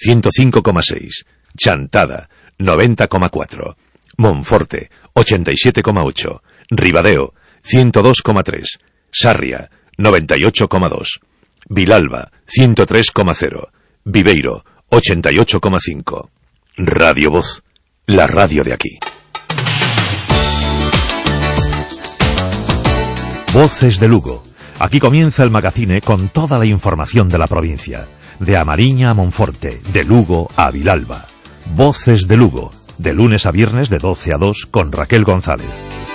105,6. Chantada, 90,4. Monforte, 87,8. Ribadeo, 102,3. Sarria, 98,2. Vilalba, 103,0. Viveiro, 88,5. Radio Voz, la radio de aquí. Voces de Lugo. Aquí comienza el magazine con toda la información de la provincia. De A Mariña a Monforte, de Lugo a Vilalba. Voces de Lugo, de lunes a viernes de 12 a 2 con Raquel González.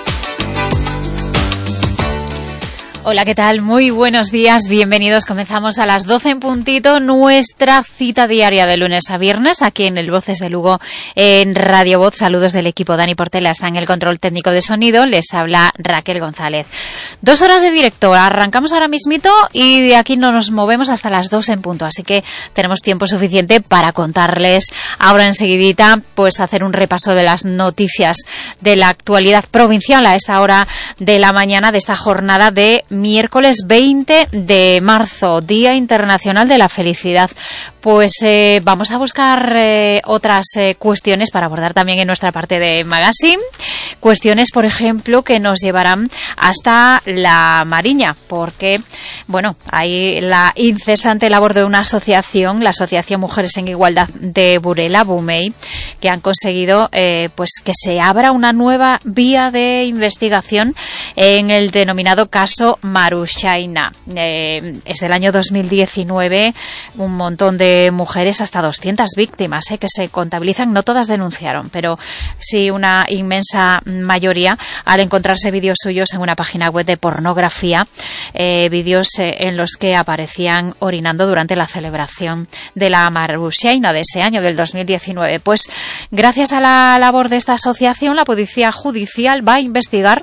Hola, ¿qué tal? Muy buenos días, bienvenidos. Comenzamos a las 12 en puntito nuestra cita diaria de lunes a viernes aquí en el Voces de Lugo en Radio Voz. Saludos del equipo. Dani Portela está en el control técnico de sonido, les habla Raquel González. 2 horas de directo, arrancamos ahora mismito y de aquí no nos movemos hasta las 2 en punto, así que tenemos tiempo suficiente para contarles ahora enseguidita, pues hacer un repaso de las noticias de la actualidad provincial a esta hora de la mañana de esta jornada de miércoles 20 de marzo, Día Internacional de la Felicidad. Pues vamos a buscar otras cuestiones para abordar también en nuestra parte de magazine. Cuestiones, por ejemplo, que nos llevarán hasta la Mariña, porque, bueno, hay la incesante labor de una asociación, la Asociación Mujeres en Igualdad de Burela, BUMEI, que han conseguido pues que se abra una nueva vía de investigación en el denominado caso Marushaina. Es del año 2019, un montón de mujeres, hasta 200 víctimas que se contabilizan. No todas denunciaron, pero sí una inmensa mayoría, al encontrarse vídeos suyos en una página web de pornografía, vídeos en los que aparecían orinando durante la celebración de la Marushaina de ese año, del 2019. Pues gracias a la labor de esta asociación, la Policía Judicial va a investigar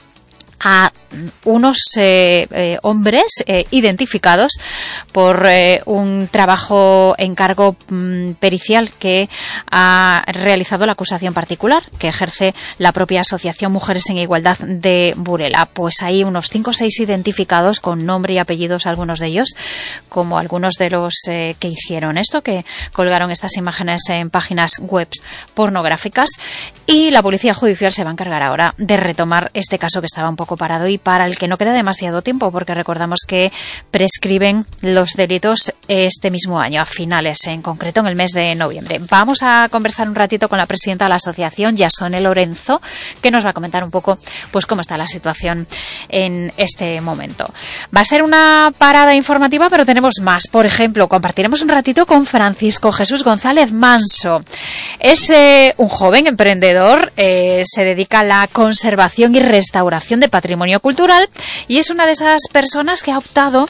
a unos hombres identificados por un trabajo encargo pericial que ha realizado la acusación particular que ejerce la propia Asociación Mujeres en Igualdad de Burela. Pues hay unos 5 o 6 identificados con nombre y apellidos, algunos de ellos, como algunos de los que hicieron esto, que colgaron estas imágenes en páginas web pornográficas, y la Policía Judicial se va a encargar ahora de retomar este caso que estaba un poco parado y para el que no queda demasiado tiempo, porque recordamos que prescriben los delitos este mismo año, a finales, en concreto en el mes de noviembre. Vamos a conversar un ratito con la presidenta de la asociación, Yasone Lorenzo, que nos va a comentar un poco pues cómo está la situación en este momento. Va a ser una parada informativa, pero tenemos más. Por ejemplo, compartiremos un ratito con Francisco Jesús González Manso. Es un joven emprendedor, se dedica a la conservación y restauración de patrimonio cultural y es una de esas personas que ha optado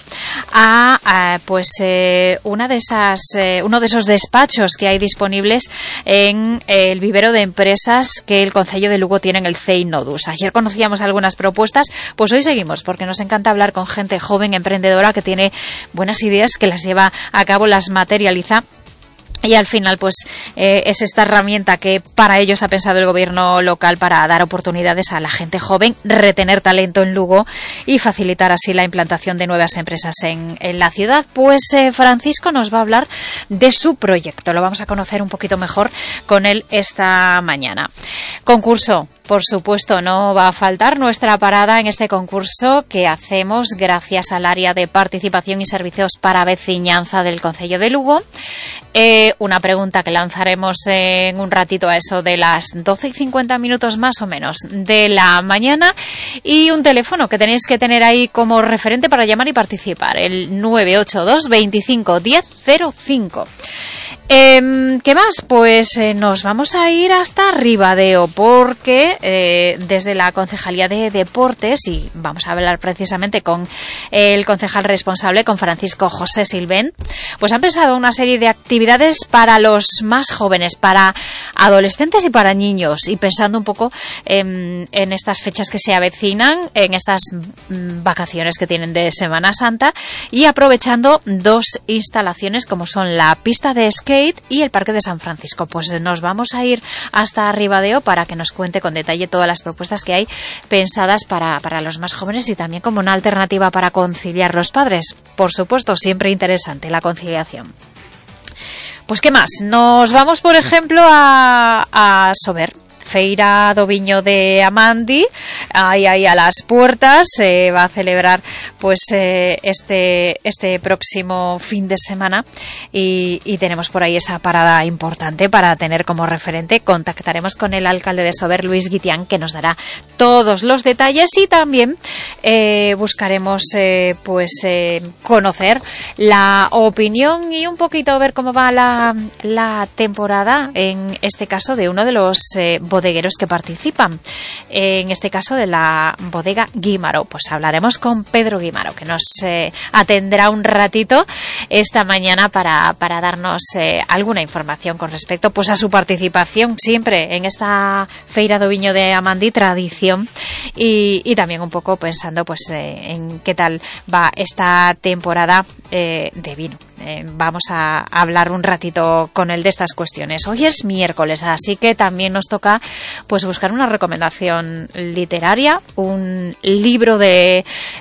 a uno de esos despachos que hay disponibles en el vivero de empresas que el Concello de Lugo tiene en el CEI Nodus. Ayer conocíamos algunas propuestas, pues hoy seguimos, porque nos encanta hablar con gente joven, emprendedora, que tiene buenas ideas, que las lleva a cabo, las materializa. Y al final, pues, es esta herramienta que para ellos ha pensado el gobierno local para dar oportunidades a la gente joven, retener talento en Lugo y facilitar así la implantación de nuevas empresas en la ciudad. Pues Francisco nos va a hablar de su proyecto. Lo vamos a conocer un poquito mejor con él esta mañana. Concurso. Por supuesto, no va a faltar nuestra parada en este concurso que hacemos gracias al área de participación y servicios para veciñanza del Concello de Lugo. Una pregunta que lanzaremos en un ratito a eso de las 12:50 más o menos de la mañana, y un teléfono que tenéis que tener ahí como referente para llamar y participar, el 982 25 10 05. ¿Qué más? Pues nos vamos a ir hasta Ribadeo, porque desde la Concejalía de Deportes, y vamos a hablar precisamente con el concejal responsable, con Francisco José Silvén, pues han pensado una serie de actividades para los más jóvenes, para adolescentes y para niños, y pensando un poco en estas fechas que se avecinan, en estas vacaciones que tienen de Semana Santa, y aprovechando 2 instalaciones como son la pista de skate y el Parque de San Francisco. Pues nos vamos a ir hasta Ribadeo para que nos cuente con detalle todas las propuestas que hay pensadas para los más jóvenes, y también como una alternativa para conciliar los padres. Por supuesto, siempre interesante la conciliación. Pues ¿qué más? Nos vamos, por ejemplo, a Sober. Feira do Viño de Amandi, ahí a las puertas, se va a celebrar pues este próximo fin de semana y tenemos por ahí esa parada importante para tener como referente. Contactaremos con el alcalde de Sober, Luis Guitián, que nos dará todos los detalles y también buscaremos conocer la opinión y un poquito ver cómo va la temporada, en este caso de uno de los bodegueros que participan, en este caso de la bodega Guímaro. Pues hablaremos con Pedro Guímaro, que nos atendrá un ratito esta mañana para darnos alguna información con respecto pues a su participación siempre en esta Feira do Viño de Amandi, tradición, y también un poco pensando pues en qué tal va esta temporada de vino. Vamos a hablar un ratito con él de estas cuestiones. Hoy es miércoles, así que también nos toca pues buscar una recomendación literaria, un libro de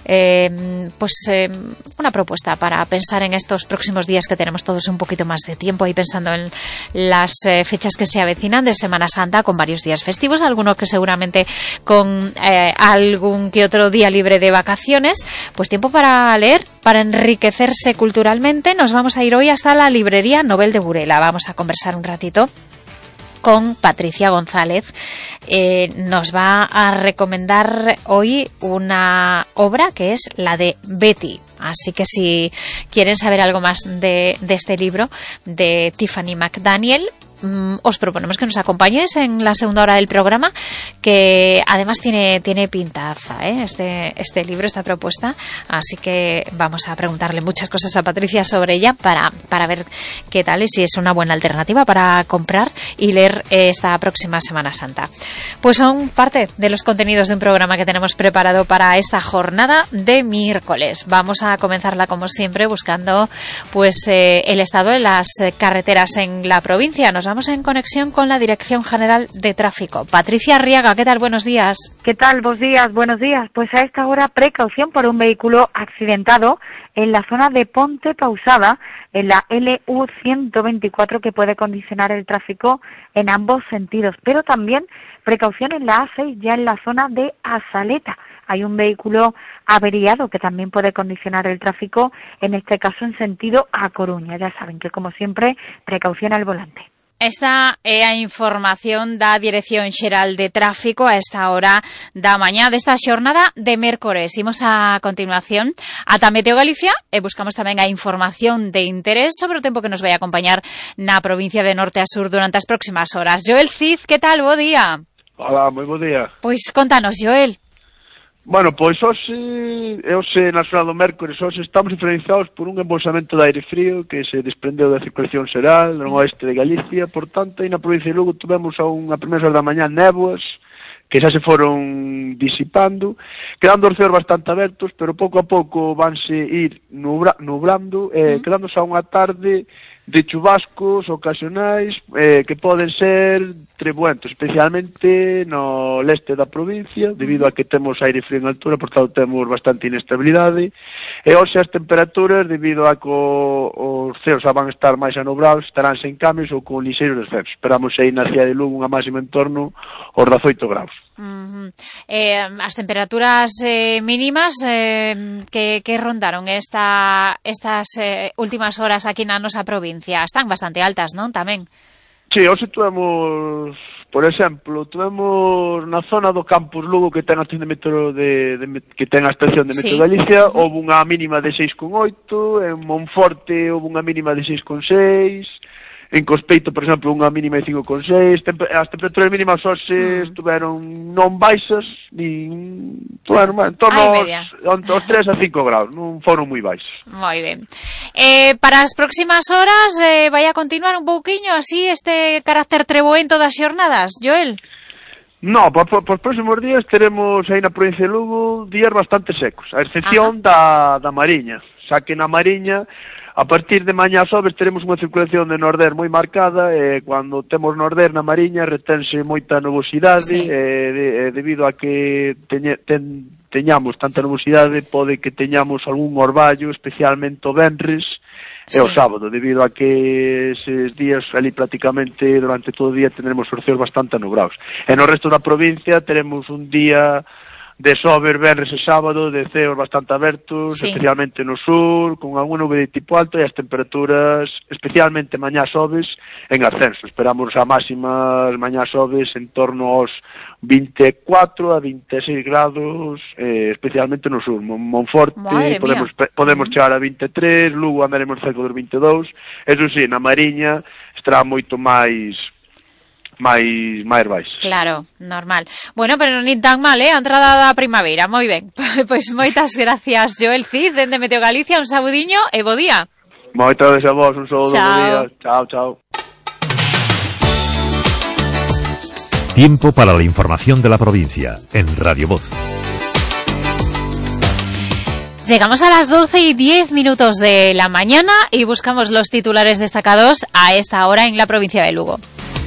una propuesta para pensar en estos próximos días que tenemos todos un poquito más de tiempo y pensando en las fechas que se avecinan de Semana Santa, con varios días festivos, algunos que seguramente con algún que otro día libre de vacaciones. Pues tiempo para leer, para enriquecerse culturalmente. Nos vamos a ir hoy hasta la librería Nobel de Burela. Vamos a conversar un ratito con Patricia González. Nos va a recomendar hoy una obra que es la de Betty. Así que si quieren saber algo más de este libro de Tiffany McDaniel, os proponemos que nos acompañéis en la segunda hora del programa, que además tiene pintaza, este libro, esta propuesta, así que vamos a preguntarle muchas cosas a Patricia sobre ella para ver qué tal y si es una buena alternativa para comprar y leer esta próxima Semana Santa. Pues son parte de los contenidos de un programa que tenemos preparado para esta jornada de miércoles. Vamos a comenzarla como siempre buscando pues el estado de las carreteras en la provincia. Nos vamos en conexión con la Dirección General de Tráfico. Patricia Arriaga, ¿qué tal? Buenos días. ¿Qué tal? Buenos días. Pues a esta hora, precaución por un vehículo accidentado en la zona de Ponte Pausada, en la LU 124, que puede condicionar el tráfico en ambos sentidos. Pero también precaución en la A6, ya en la zona de Azaleta. Hay un vehículo averiado que también puede condicionar el tráfico, en este caso en sentido a Coruña. Ya saben que, como siempre, precaución al volante. Esta é a información da Dirección Xeral de Tráfico a esta hora da mañá desta xornada de mércores. Imos a continuación ata Meteo Galicia e buscamos tamén a información de interés sobre o tempo que nos vai acompañar na provincia de norte a sur durante as próximas horas. Joel Cid, que tal? Bo día. Hola, moi bo día. Pois contanos, Joel. Bueno, pois hoxe na zona do mércores, hoxe estamos influenciados por un embolsamento de aire frío que se desprendeu da circulación xeral no oeste de Galicia. Por tanto, aí na provincia de Lugo tivemos a primeiras horas da mañá néboas que xa se foron disipando, quedando os ceos bastante abertos, pero pouco a pouco vanse ir nublando, quedándose a unha tarde de chubascos ocasionais que poden ser trebuentos, especialmente no leste da provincia, debido a que temos aire frío en altura, por tanto temos bastante inestabilidade, e hoxe as temperaturas, debido a que os ceos van estar máis anubrados, estarán sen cambios ou con lixeiros descensos. Esperamos aí na cidade de Lugo unha máxima en torno aos 18 graus. As temperaturas mínimas que rondaron estas últimas horas aquí na nosa provincia están bastante altas, non? Tamén. Sí, hoxe tuvemos, por exemplo, na zona do Campus Lugo, que ten a estación que ten a estación de Meteo Galicia, houve unha mínima de 6,8, en Monforte houve unha mínima de 6,6, en Cospeito, por exemplo, unha mínima de 5,6. As temperaturas mínimas hoxe estuveron non baixas, en torno aos 3 a 5 graus, non foron moi baixos. Moi ben. Para as próximas horas vai a continuar un pouquiño así este carácter treboento das xornadas, Joel? No, por próximos días teremos aí na provincia de Lugo días bastante secos, a excepción da Mariña, xa que na Mariña a partir de mañá sobres teremos unha circulación de nordés moi marcada, e cando temos nordés na Mariña retense moita nubosidade, debido a que teñamos tanta nubosidade, pode que teñamos algún orballo, especialmente o venres, e o sábado, debido a que eses días ali prácticamente durante todo o día tendremos os ceos bastante nubrados. E no resto da provincia teremos un día de sober venres e sábado, de ceos bastante abertos, especialmente no sur, con algún nube de tipo alto, e as temperaturas, especialmente mañá sobes, en ascenso. Esperamos a máximas mañá sobes en torno aos 24 a 26 grados, especialmente no sur. Monforte podemos chegar a 23, Lugo andaremos cerca dos 22, eso sí, na Mariña estará moito máis baixo. Claro, normal. Bueno, pero ni tan mal, a entrada da primavera. Moi ben. Pois moitas gracias, Joel Cid, dende Meteo Galicia, un sabudiño e bo día. Moitas gracias a vos, un saúdo, bo día. Chao, chao. Tiempo para la información de la provincia en Radio Voz. Llegamos a las 12:10 de la mañana y buscamos los titulares destacados a esta hora en la provincia de Lugo.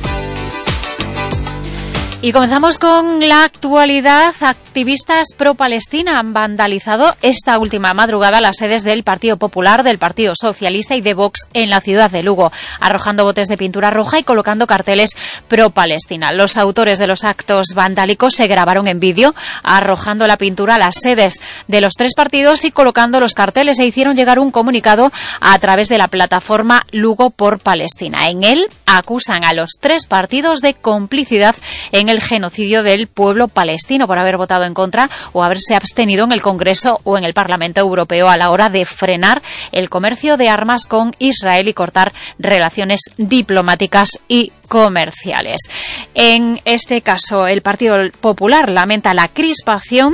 Y comenzamos con la actualidad. Activistas pro-Palestina han vandalizado esta última madrugada las sedes del Partido Popular, del Partido Socialista y de Vox en la ciudad de Lugo, arrojando botes de pintura roja y colocando carteles pro-Palestina. Los autores de los actos vandálicos se grabaron en vídeo arrojando la pintura a las sedes de los tres partidos y colocando los carteles, e hicieron llegar un comunicado a través de la plataforma Lugo por Palestina. En él acusan a los tres partidos de complicidad en el genocidio del pueblo palestino por haber votado en contra o haberse abstenido en el Congreso o en el Parlamento Europeo a la hora de frenar el comercio de armas con Israel y cortar relaciones diplomáticas y comerciales. En este caso, el Partido Popular lamenta la crispación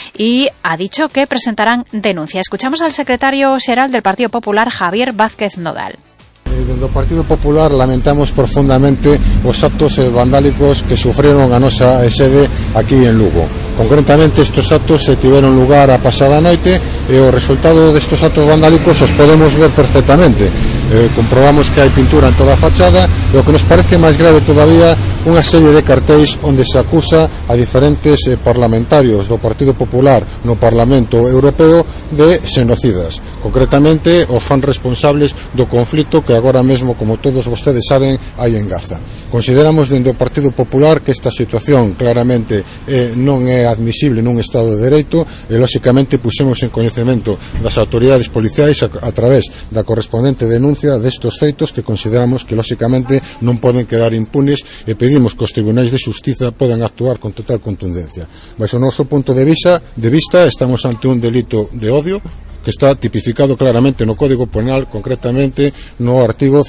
y ha dicho que presentarán denuncia. Escuchamos al secretario xeral del Partido Popular, Javier Vázquez Nodal. Dentro do Partido Popular lamentamos profundamente os actos vandálicos que sufrieron a nosa sede aquí en Lugo. Concretamente, estes actos tiveron lugar a pasada noite e o resultado destes actos vandálicos os podemos ver perfectamente. Comprobamos que hai pintura en toda a fachada e o que nos parece máis grave todavía, unha serie de cartéis onde se acusa a diferentes parlamentarios do Partido Popular no Parlamento Europeo de xenocidas. Concretamente, os fan responsables do conflito que agora mesmo, como todos vostedes saben, hai en Gaza. Consideramos dentro do Partido Popular que esta situación claramente non é admisible nun Estado de Dereito e, lóxicamente, puxemos en coñecemento das autoridades policiais a través da correspondente denuncia destes feitos que consideramos que, lóxicamente, non poden quedar impunes e pedimos que os tribunais de xustiza podan actuar con total contundencia. Baixo o noso punto de vista, estamos ante un delito de odio que está tipificado claramente no Código Penal, concretamente no artigo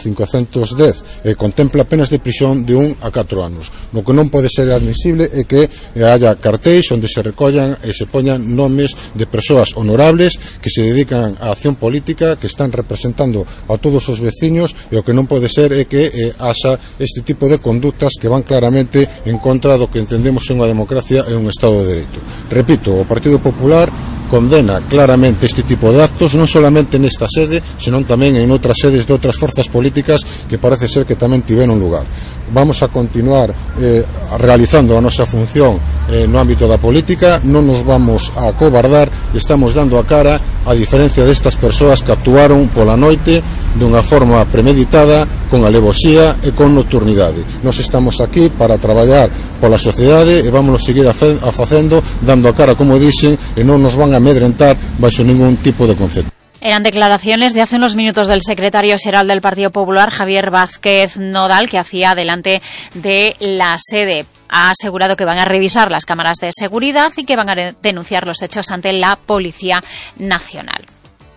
510, e contempla penas de prisión de 1 a 4 anos. No que non pode ser admisible é que haya cartéis onde se recollan e se poñan nomes de persoas honorables que se dedican á acción política, que están representando a todos os veciños, e o que non pode ser é que haxa este tipo de conductas que van claramente en contra do que entendemos ser unha democracia e un Estado de Dereito. Repito, o Partido Popular condena claramente este tipo de actos, non solamente nesta sede, senón tamén en outras sedes de outras forzas políticas que parece ser que tamén tiveron lugar. Vamos a continuar realizando a nosa función no ámbito da política, non nos vamos a acobardar, estamos dando a cara a diferencia destas persoas que actuaron pola noite dunha forma premeditada, con alevosía e con nocturnidade. Nós estamos aquí para traballar pola sociedade e vámonos seguir facendo, dando a cara, como dixen, e non nos van a amedrentar baixo ningún tipo de concepto. Eran declaraciones de hace unos minutos del secretario xeral del Partido Popular, Javier Vázquez Nodal, que hacía delante de la sede. Ha asegurado que van a revisar las cámaras de seguridad y que van a denunciar los hechos ante la Policía Nacional.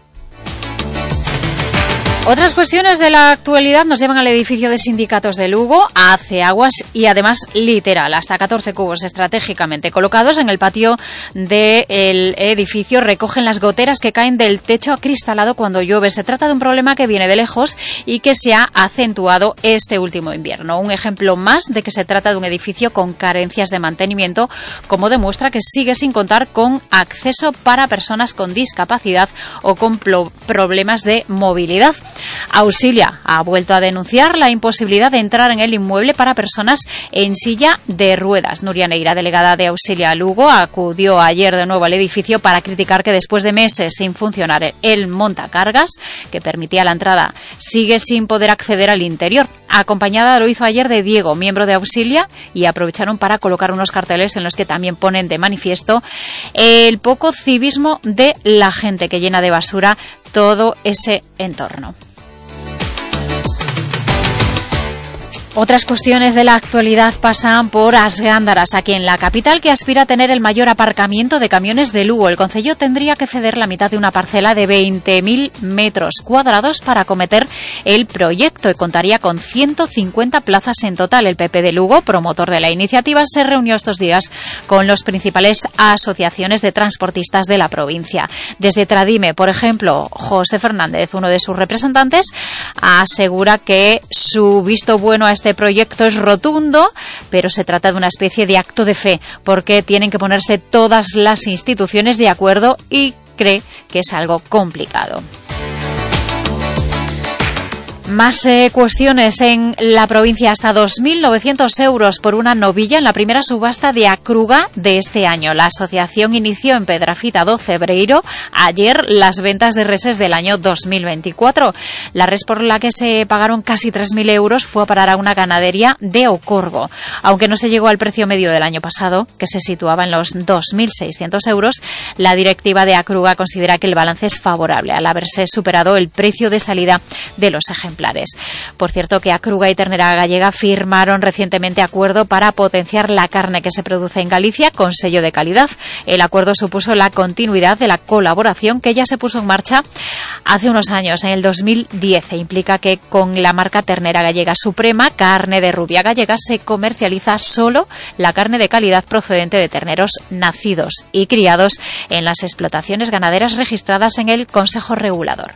Otras cuestiones de la actualidad nos llevan al edificio de sindicatos de Lugo, a Aceaguas y además literal. Hasta 14 cubos estratégicamente colocados en el patio del edificio recogen las goteras que caen del techo acristalado cuando llueve. Se trata de un problema que viene de lejos y que se ha acentuado este último invierno. Un ejemplo más de que se trata de un edificio con carencias de mantenimiento, como demuestra que sigue sin contar con acceso para personas con discapacidad o con problemas de movilidad. Auxilia ha vuelto a denunciar la imposibilidad de entrar en el inmueble para personas en silla de ruedas. Nuria Neira, delegada de Auxilia Lugo, acudió ayer de nuevo al edificio para criticar que después de meses sin funcionar el montacargas que permitía la entrada, sigue sin poder acceder al interior. Acompañada, lo hizo ayer, de Diego, miembro de Auxilia, y aprovecharon para colocar unos carteles en los que también ponen de manifiesto el poco civismo de la gente que llena de basura todo ese entorno. Otras cuestiones de la actualidad pasan por As Gándaras, aquí en la capital, que aspira a tener el mayor aparcamiento de camiones de Lugo. El concello tendría que ceder la mitad de una parcela de 20.000 metros cuadrados para acometer el proyecto y contaría con 150 plazas en total. El PP de Lugo, promotor de la iniciativa, se reunió estos días con las principales asociaciones de transportistas de la provincia. Desde Tradime, por ejemplo, José Fernández, uno de sus representantes, asegura que su visto bueno a este proyecto es rotundo, pero se trata de una especie de acto de fe, porque tienen que ponerse todas las instituciones de acuerdo y cree que es algo complicado. Más cuestiones en la provincia. Hasta 2.900 euros por una novilla en la primera subasta de Acruga de este año. La asociación inició en Pedrafita do Cebreiro ayer las ventas de reses del año 2024. La res por la que se pagaron casi 3.000 euros fue a parar a una ganadería de Ocorgo. Aunque no se llegó al precio medio del año pasado, que se situaba en los 2.600 euros, la directiva de Acruga considera que el balance es favorable al haberse superado el precio de salida de los ejemplares. Por cierto, que Acruga y Ternera Gallega firmaron recientemente acuerdo para potenciar la carne que se produce en Galicia con sello de calidad. El acuerdo supuso la continuidad de la colaboración que ya se puso en marcha hace unos años, en el 2010, e implica que con la marca Ternera Gallega Suprema, carne de rubia gallega, se comercializa solo la carne de calidad procedente de terneros nacidos y criados en las explotaciones ganaderas registradas en el Consejo Regulador.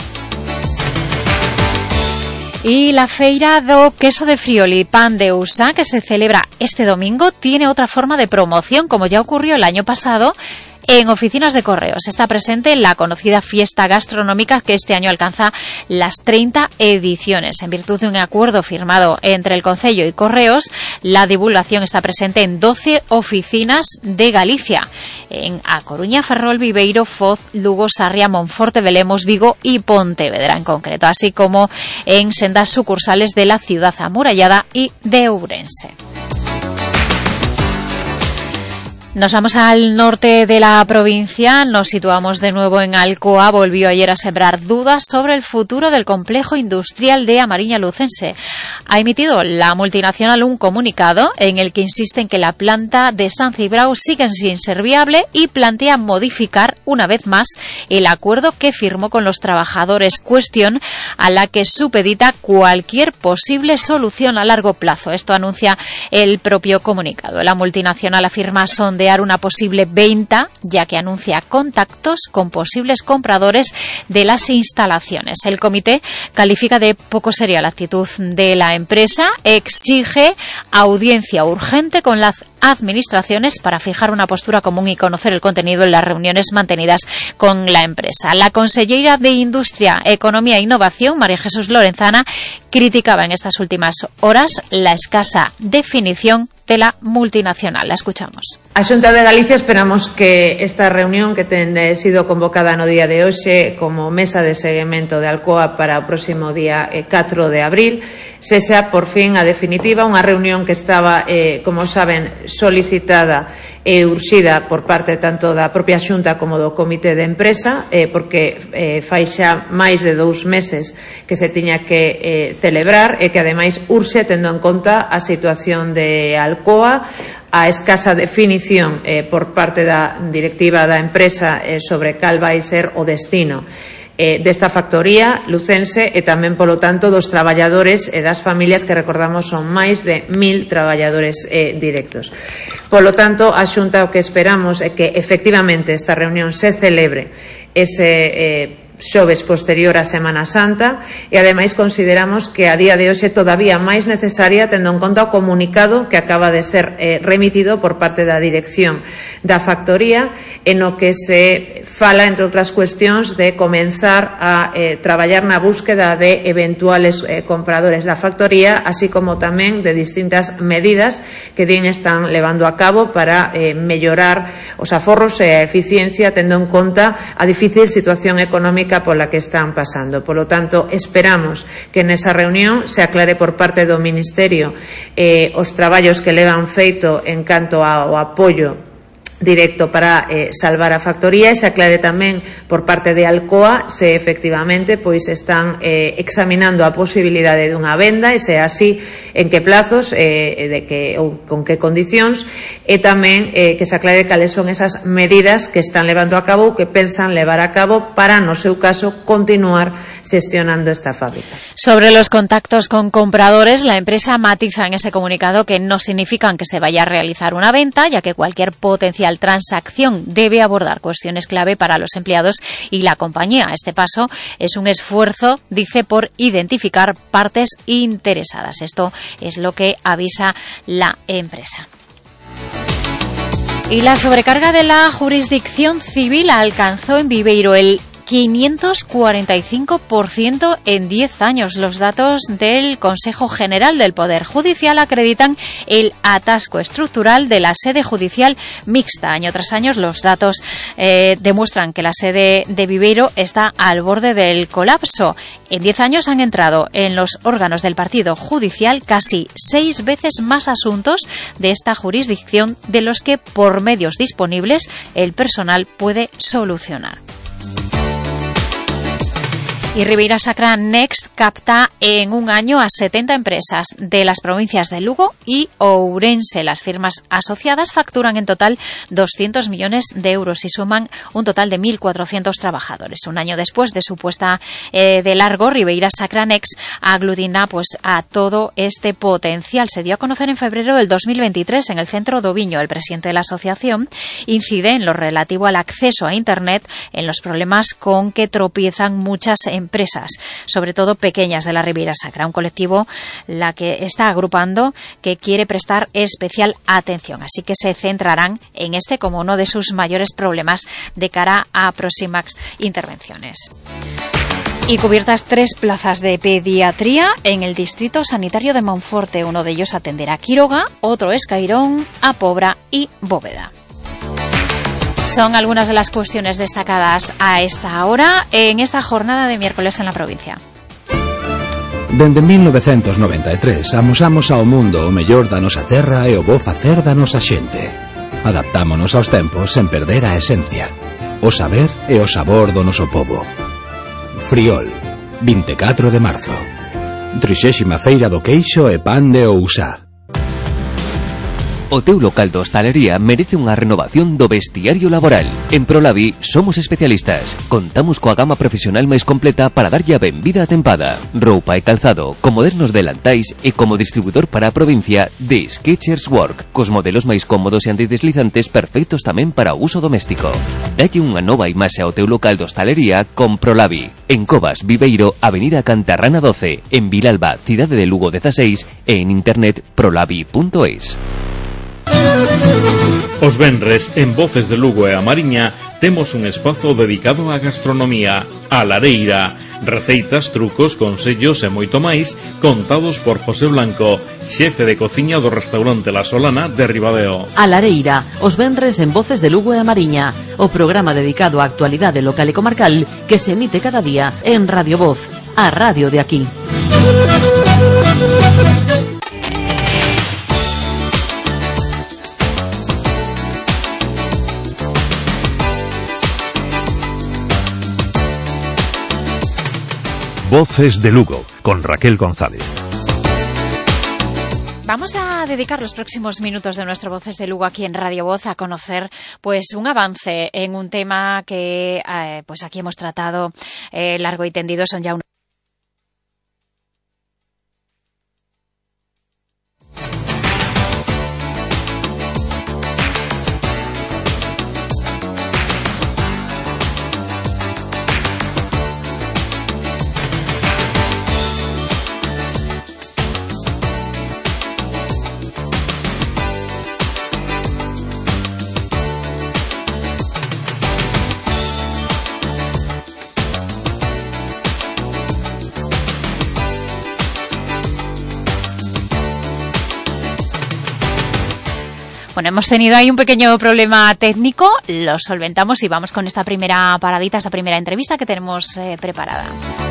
Y la feira do queso de Frioli, pan de USA, que se celebra este domingo, tiene otra forma de promoción, como ya ocurrió el año pasado en oficinas de correos. Está presente en la conocida fiesta gastronómica que este año alcanza las 30 ediciones. En virtud de un acuerdo firmado entre el concello y correos, la divulgación está presente en 12 oficinas de Galicia, en A Coruña, Ferrol, Viveiro, Foz, Lugo, Sarria, Monforte de Lemos, Vigo y Pontevedra en concreto, así como en sendas sucursales de la ciudad amurallada y de Ourense. Nos vamos al norte de la provincia, nos situamos de nuevo en Alcoa. Volvió ayer a sembrar dudas sobre el futuro del complejo industrial de Amariña Lucense. Ha emitido la multinacional un comunicado en el que insiste en que la planta de San Cibrao sigue sin ser viable y plantea modificar una vez más el acuerdo que firmó con los trabajadores, cuestión a la que supedita cualquier posible solución a largo plazo. Esto anuncia el propio comunicado. La multinacional afirma sondear una posible venta, ya que anuncia contactos con posibles compradores de las instalaciones. El comité califica de poco seria la actitud de la empresa, exige audiencia urgente con las administraciones para fijar una postura común y conocer el contenido en las reuniones mantenidas con la empresa. La consellera de Industria, Economía e Innovación, María Jesús Lorenzana, criticaba en estas últimas horas la escasa definición de la multinacional. La escuchamos. A Xunta de Galicia esperamos que esta reunión que ten sido convocada no día de hoxe como mesa de seguimento de Alcoa para o próximo día 4 de abril sexa por fin a definitiva, unha reunión que estaba, como saben, solicitada e urxida por parte tanto da propia Xunta como do Comité de Empresa, porque fai xa máis de 2 meses que se tiña que celebrar e que ademais urxe tendo en conta a situación de Alcoa, a escasa definición por parte da directiva da empresa sobre cal vai ser o destino desta factoría lucense e tamén, polo tanto, dos traballadores e das familias que, recordamos, son máis de 1.000 traballadores directos. Polo tanto, a Xunta o que esperamos é que efectivamente esta reunión se celebre ese xoves posterior á Semana Santa, e ademais consideramos que a día de hoxe todavía máis necesaria, tendo en conta o comunicado que acaba de ser remitido por parte da dirección da factoría, en o que se fala, entre outras cuestións, de comenzar a traballar na búsqueda de eventuales compradores da factoría, así como tamén de distintas medidas que din están levando a cabo para mellorar os aforros e a eficiencia, tendo en conta a difícil situación económica pola que están pasando. Polo tanto, esperamos que nesa reunión se aclare por parte do Ministerio os traballos que levan feito en canto ao apoio directo para salvar a factoría, e se aclare tamén por parte de Alcoa se efectivamente pois están examinando a posibilidade dunha venda, e se así en que plazos, ou con que condicións, e tamén que se aclare cales son esas medidas que están levando a cabo ou que pensan levar a cabo para, no seu caso, continuar xestionando esta fábrica. Sobre los contactos con compradores, la empresa matiza en ese comunicado que no significan que se vaya a realizar una venta, ya que cualquier potencial transacción debe abordar cuestiones clave para los empleados y la compañía. Este paso es un esfuerzo, dice, por identificar partes interesadas. Esto es lo que avisa la empresa. Y la sobrecarga de la jurisdicción civil alcanzó en Viveiro el 545% en 10 años. Los datos del Consejo General del Poder Judicial acreditan el atasco estructural de la sede judicial mixta. Año tras año, los datos demuestran que la sede de Viveiro está al borde del colapso. En 10 años han entrado en los órganos del partido judicial casi 6 veces más asuntos de esta jurisdicción de los que, por medios disponibles, el personal puede solucionar. Y Ribeira Sacra Next capta en un año a 70 empresas de las provincias de Lugo y Ourense. Las firmas asociadas facturan en total 200 millones de euros y suman un total de 1.400 trabajadores. Un año después de su puesta de largo, Ribeira Sacra Next aglutina a todo este potencial. Se dio a conocer en febrero del 2023 en el Centro do Viño. El presidente de la asociación incide en lo relativo al acceso a Internet, en los problemas con que tropiezan muchas empresas, sobre todo pequeñas, de la Ribeira Sacra, un colectivo la que está agrupando que quiere prestar especial atención, así que se centrarán en este como uno de sus mayores problemas de cara a próximas intervenciones. Y cubiertas 3 plazas de pediatría en el distrito sanitario de Monforte. Uno de ellos atenderá Quiroga, otro es Cairón, A Pobra y Bóveda. Son algunas de las cuestiones destacadas a esta hora en esta jornada de miércoles en la provincia. Dende 1993 amosamos ao mundo o mellor da nosa terra e o bo facer da nosa xente. Adaptámonos aos tempos sen perder a esencia, o saber e o sabor do noso pobo. Friol, 24 de marzo. 30ª Feira do Queixo e Pan de Ousá. O teu local de hostalería merece unha renovación do vestiario laboral. En Prolavi somos especialistas. Contamos coa gama profesional máis completa para darlle a benvida a tempada. Roupa e calzado, con modernos delantais e como distribuidor para a provincia de Skechers Work, cos modelos máis cómodos e antideslizantes perfectos tamén para o uso doméstico. Dalle unha nova imaxe ao teu local de hostalería con Prolavi. En Covas, Viveiro, Avenida Cantarrana 12, en Vilalba, Cidade de Lugo 16 e en internet prolavi.es. Os venres, en Voces de Lugo e a Mariña, temos un espazo dedicado á gastronomía, a Lareira. Receitas, trucos, consellos e moito máis, contados por José Blanco, xefe de cociña do restaurante La Solana de Ribadeo. A Lareira, os venres en Voces de Lugo e a Mariña, o programa dedicado á actualidade local e comarcal que se emite cada día en Radio Voz, a radio de aquí. Voces de Lugo, con Raquel González. Vamos a dedicar los próximos minutos de nuestro Voces de Lugo aquí en Radio Voz a conocer un avance en un tema que aquí hemos tratado largo y tendido. Son ya Bueno, hemos tenido ahí un pequeño problema técnico, lo solventamos y vamos con esta primera paradita, esta primera entrevista que tenemos preparada.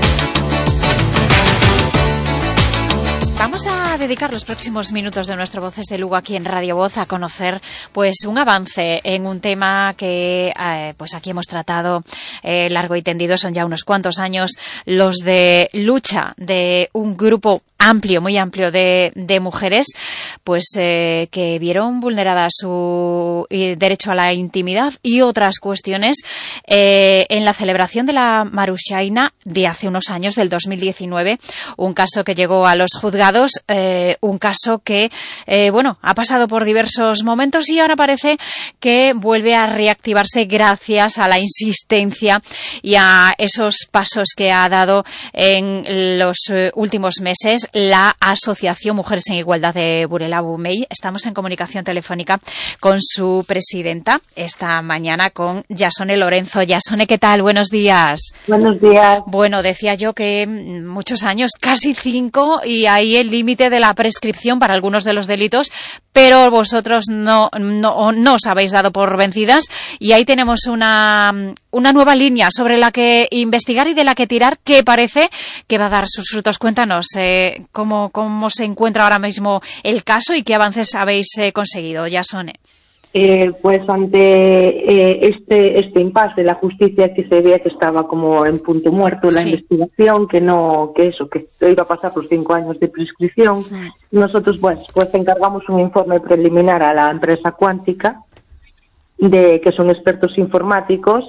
Vamos a dedicar los próximos minutos de nuestro Voces de Lugo aquí en Radio Voz a conocer pues un avance en un tema que pues aquí hemos tratado largo y tendido. Son ya unos cuantos años los de lucha de un grupo amplio, muy amplio de mujeres, pues que vieron vulnerada su derecho a la intimidad y otras cuestiones en la celebración de la Marushaina de hace unos años, del 2019, un caso que llegó a los juzgados, un caso que bueno, ha pasado por diversos momentos y ahora parece que vuelve a reactivarse gracias a la insistencia y a esos pasos que ha dado en los últimos meses la Asociación Mujeres en Igualdad de Burela Bumey. Estamos en comunicación telefónica con su presidenta esta mañana, con Jasone Lorenzo. Jasone, ¿qué tal? Buenos días. Buenos días. Bueno, decía yo que muchos años, casi 5, y ahí el límite de la prescripción para algunos de los delitos, pero vosotros no os habéis dado por vencidas y ahí tenemos una nueva línea sobre la que investigar y de la que tirar, que parece que va a dar sus frutos. Cuéntanos cómo se encuentra ahora mismo el caso y qué avances habéis conseguido, Jasone. Pues ante este impasse de la justicia, que se veía que estaba como en punto muerto la investigación, que iba a pasar los 5 años de prescripción, nosotros pues encargamos un informe preliminar a la empresa Cuántica, que son expertos informáticos,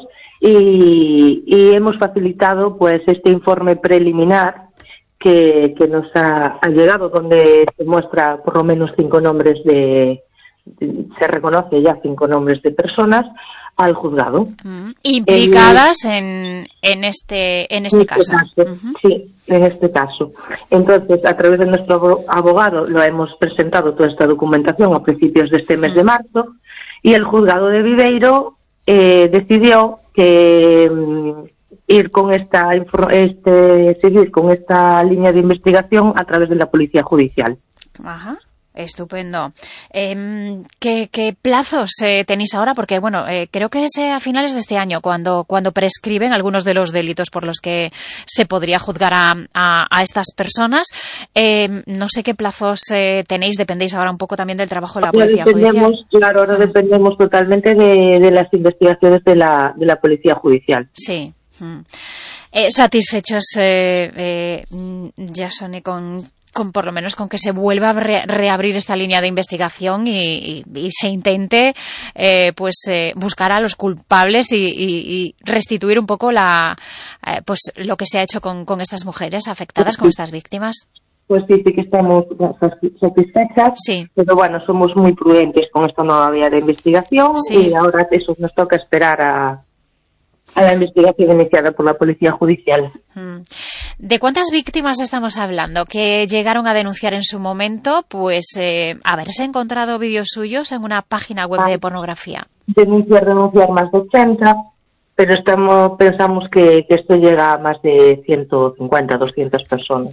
y hemos facilitado pues este informe preliminar que nos ha llegado, donde se muestra por lo menos 5 nombres se reconoce ya 5 nombres de personas al juzgado. Implicadas en este caso. Sí, en este caso. Entonces, a través de nuestro abogado lo hemos presentado toda esta documentación a principios de este mes de marzo, y el juzgado de Viveiro decidió que seguir con esta línea de investigación a través de la Policía Judicial. Ajá. Estupendo. ¿Qué plazos tenéis ahora? Porque, bueno, creo que es a finales de este año cuando prescriben algunos de los delitos por los que se podría juzgar a estas personas. No sé qué plazos tenéis, dependéis ahora un poco también del trabajo de la Policía Judicial. Claro, ahora dependemos totalmente de las investigaciones de la Policía Judicial. Sí. Satisfechos, Jasone, con por lo menos con que se vuelva a reabrir esta línea de investigación y se intente buscar a los culpables y restituir un poco pues lo que se ha hecho con estas mujeres afectadas, con estas víctimas. Pues sí que estamos satisfechas, pero bueno, somos muy prudentes con esta nueva vía de investigación y ahora eso nos toca esperar a la investigación iniciada por la Policía Judicial. ¿De cuántas víctimas estamos hablando que llegaron a denunciar en su momento haberse encontrado vídeos suyos en una página web de pornografía? Denunciar más de 80, pero pensamos que esto llega a más de 150, 200 personas.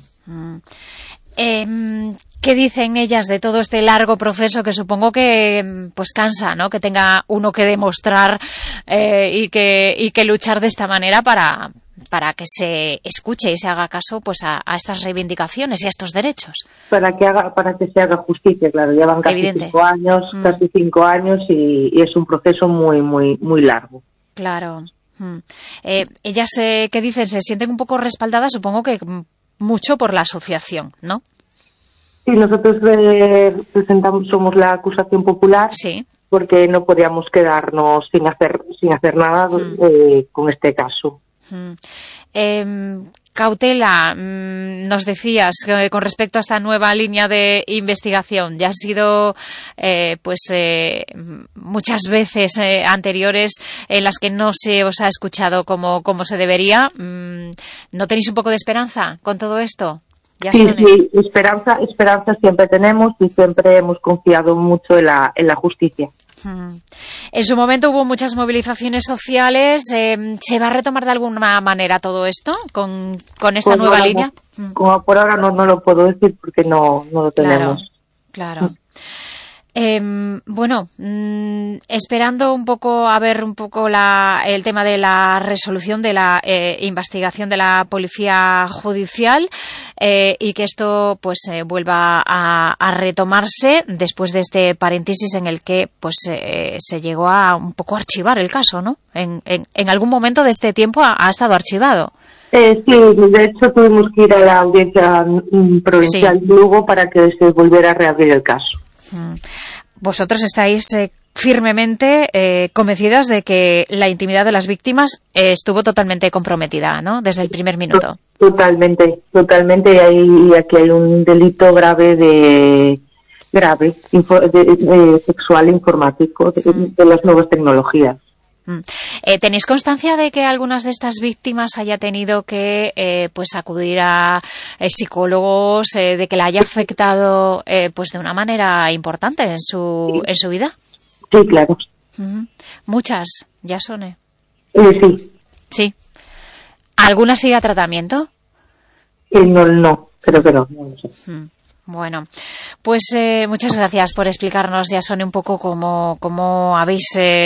¿Qué dicen ellas de todo este largo proceso que supongo que pues cansa, ¿no? Que tenga uno que demostrar y que luchar de esta manera para que se escuche y se haga caso pues a estas reivindicaciones y a estos derechos. Para que se haga justicia, claro, llevan casi 5 años y es un proceso muy muy muy largo. Claro. Ellas ¿qué dicen? Se sienten un poco respaldadas, supongo que mucho por la asociación, ¿no? Sí, nosotros somos la acusación popular, porque no podíamos quedarnos sin hacer nada con este caso. Cautela, nos decías con respecto a esta nueva línea de investigación. Ya ha sido muchas veces anteriores en las que no se os ha escuchado como se debería. ¿No tenéis un poco de esperanza con todo esto? Sí, esperanza siempre tenemos y siempre hemos confiado mucho en la justicia. En su momento hubo muchas movilizaciones sociales. ¿Se va a retomar de alguna manera todo esto con esta nueva línea? Como por ahora no lo puedo decir porque no lo tenemos. Claro. Bueno, esperando un poco a ver un poco el tema de la resolución de la investigación de la Policía Judicial y que esto pues vuelva a retomarse después de este paréntesis en el que pues se llegó a un poco archivar el caso, ¿no? En algún momento de este tiempo ha estado archivado. Sí, de hecho tuvimos que ir a la audiencia provincial de Lugo para que se volviera a reabrir el caso. Vosotros estáis firmemente convencidas de que la intimidad de las víctimas estuvo totalmente comprometida, ¿no? Desde el primer minuto. Totalmente. Y aquí hay un delito grave sexual informático de las nuevas tecnologías. ¿Tenéis constancia de que algunas de estas víctimas haya tenido que pues acudir a psicólogos, de que la haya afectado pues de una manera importante en su vida? Sí, claro. Muchas, Yasone. Sí. ¿Alguna sigue a tratamiento? No, creo que no. Bueno, pues muchas gracias por explicarnos, Yasone, un poco cómo habéis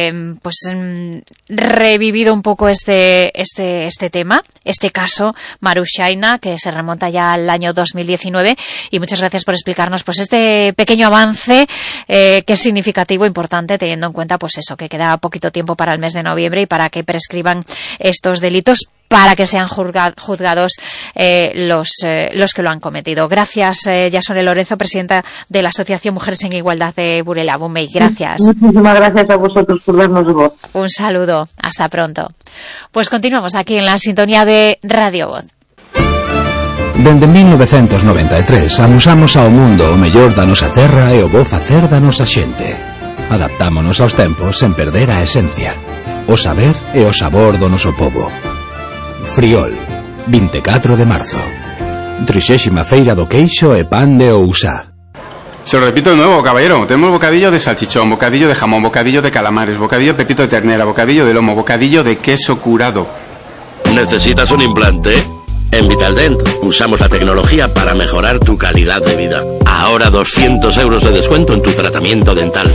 revivido un poco este tema, este caso Marushaina, que se remonta ya al año 2019, y muchas gracias por explicarnos pues este pequeño avance que es significativo, importante, teniendo en cuenta pues eso, que queda poquito tiempo para el mes de noviembre y para que prescriban estos delitos, para que sean juzgados los que lo han cometido. Gracias, Yasone Lorenzo, presidenta de la Asociación Mujeres en Igualdad de Burela Bumey. Gracias. Muchísimas gracias a vosotros por darnos voz. Un saludo. Hasta pronto. Pues continuamos aquí en la sintonía de Radio Voz. Dende 1993 amusamos ao mundo o mellor da nosa terra e o bo facer da nosa xente. Adaptámonos aos tempos sen perder a esencia, o saber e o sabor do noso pobo. Friol, 24 de marzo. 30ª Feira do Queixo e Pan de Ousá. Se lo repito de nuevo, caballero. Tenemos bocadillo de salchichón, bocadillo de jamón, bocadillo de calamares, bocadillo de pepito de ternera, bocadillo de lomo, bocadillo de queso curado. ¿Necesitas un implante? En Vitaldent usamos la tecnología para mejorar tu calidad de vida. Ahora 200 euros de descuento en tu tratamiento dental.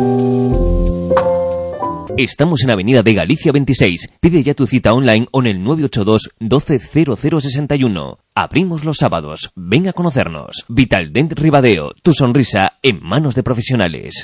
Estamos en Avenida de Galicia 26. Pide ya tu cita online o en el 982 12 0061. Abrimos los sábados. Ven a conocernos. Vitaldent Ribadeo. Tu sonrisa en manos de profesionales.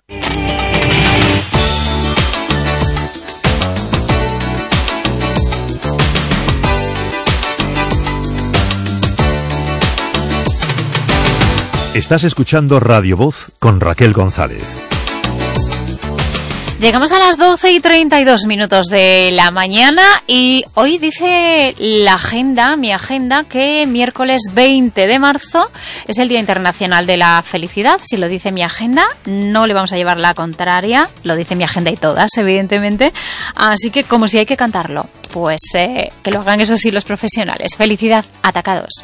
Estás escuchando Radio Voz con Raquel González. Llegamos a las 12:32 de la mañana y hoy dice mi agenda, que miércoles 20 de marzo es el Día Internacional de la Felicidad. Si lo dice mi agenda, no le vamos a llevar la contraria, lo dice mi agenda y todas, evidentemente. Así que como si hay que cantarlo, pues que lo hagan eso sí los profesionales. Felicidad, atacados.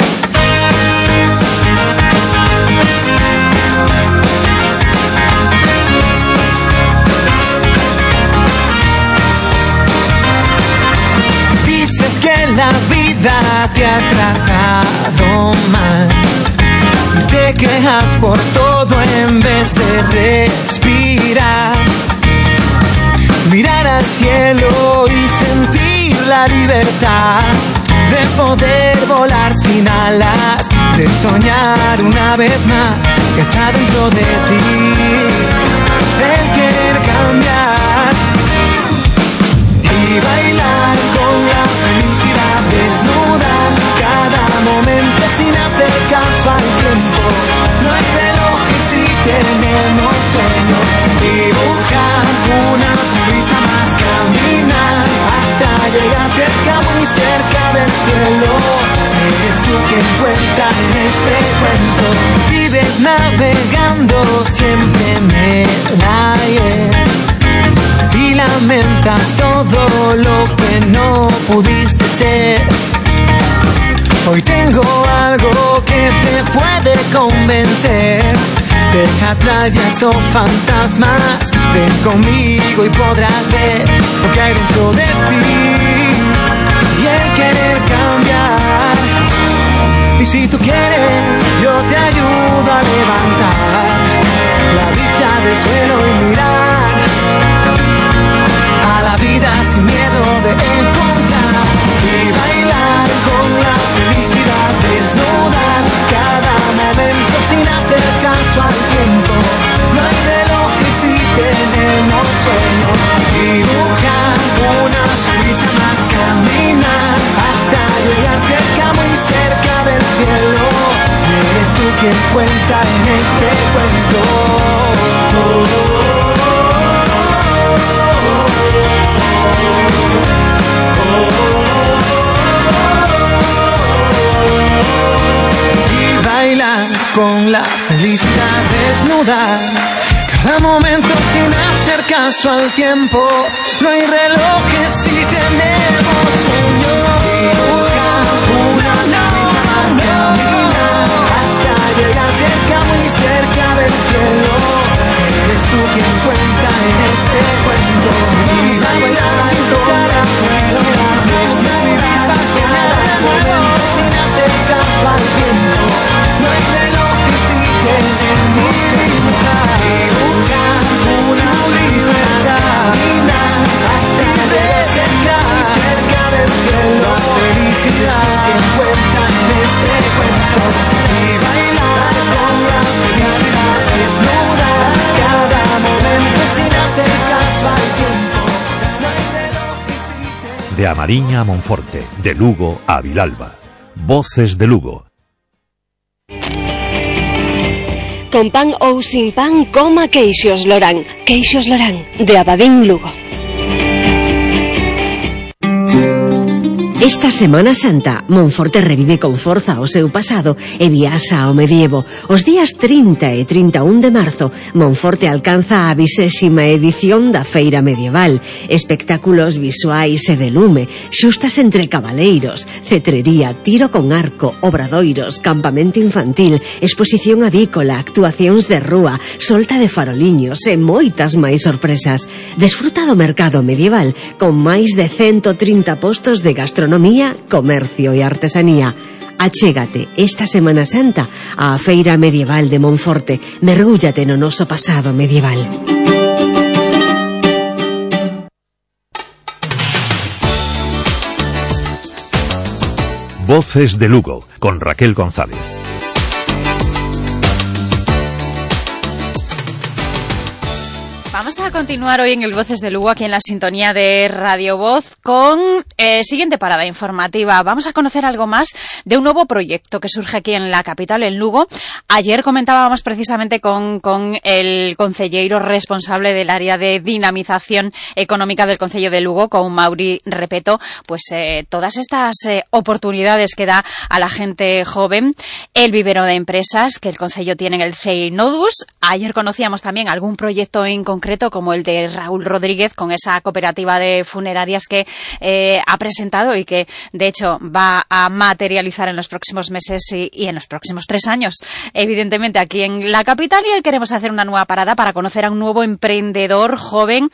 Dices que la vida te ha tratado mal, te quejas por todo en vez de respirar, mirar al cielo y sentir la libertad de poder volar sin alas, de soñar una vez más que está dentro de ti, el querer cambiar y bailar con la felicidad, desnudar cada momento sin hacer caso al tiempo. No hay relojes si tenemos sueño, dibujar una sonrisa más, caminar hasta llegar cerca, muy cerca del cielo. Eres tú quien cuenta en este cuento, vives navegando siempre en el ayer y lamentas todo lo que no pudiste ser. Hoy tengo algo que te puede convencer. Deja atrás ya esos fantasmas, ven conmigo y podrás ver lo que hay dentro de ti y el querer cambiar. Y si tú quieres, yo te ayudo a levantar la dicha quien cuenta en este cuento. Y bailar con la felicidad desnuda, cada momento sin hacer caso al tiempo. No hay relojes si tenemos sueños. Una sonrisa más, camina hasta llegar cerca, muy cerca del cielo. Eres tú quien cuenta en este cuento. Y bailar sin tocar el suelo, no vivir cada momento sin hacer caso al tiempo. No hay relojes si tenemos sueños. Una sonrisa camina hasta llegar cerca, muy cerca del cielo. La felicidad que cuenta en este cuento. Y bailar con la felicidad desnuda, cada momento sin hacer caso al tiempo. No hay relojes si De Amariña a Monforte, de Lugo a Vilalba. Voces de Lugo. Con pan ou sin pan, coma queixos Lorán. Queixos Lorán, de Abadín, Lugo. Esta Semana Santa, Monforte revive con forza o seu pasado e viaxa ao medievo. Os días 30 e 31 de marzo, Monforte alcanza a 20ª edición da Feira Medieval. Espectáculos visuais e de lume, xustas entre cabaleiros, cetrería, tiro con arco, obradoiros, campamento infantil, exposición avícola, actuacións de rúa, solta de faroliños e moitas máis sorpresas. Desfruta do mercado medieval con máis de 130 postos de gastronomía, comercio e artesanía. Achégate esta Semana Santa á Feira Medieval de Monforte. Mergúllate no noso pasado medieval. Voces de Lugo, con Raquel González. Vamos a continuar hoy en el Voces de Lugo, aquí en la sintonía de Radio Voz, con siguiente parada informativa. Vamos a conocer algo más de un nuevo proyecto que surge aquí en la capital, en Lugo. Ayer comentábamos precisamente con el concelleiro responsable del área de dinamización económica del Concello de Lugo, con Mauri Repeto, pues todas estas oportunidades que da a la gente joven, el vivero de empresas que el Concello tiene en el CEI Nodus. Ayer conocíamos también algún proyecto en concreto, como el de Raúl Rodríguez, con esa cooperativa de funerarias que ha presentado y que, de hecho, va a materializar en los próximos meses y en los próximos 3 años, evidentemente, aquí en la capital. Y hoy queremos hacer una nueva parada para conocer a un nuevo emprendedor joven,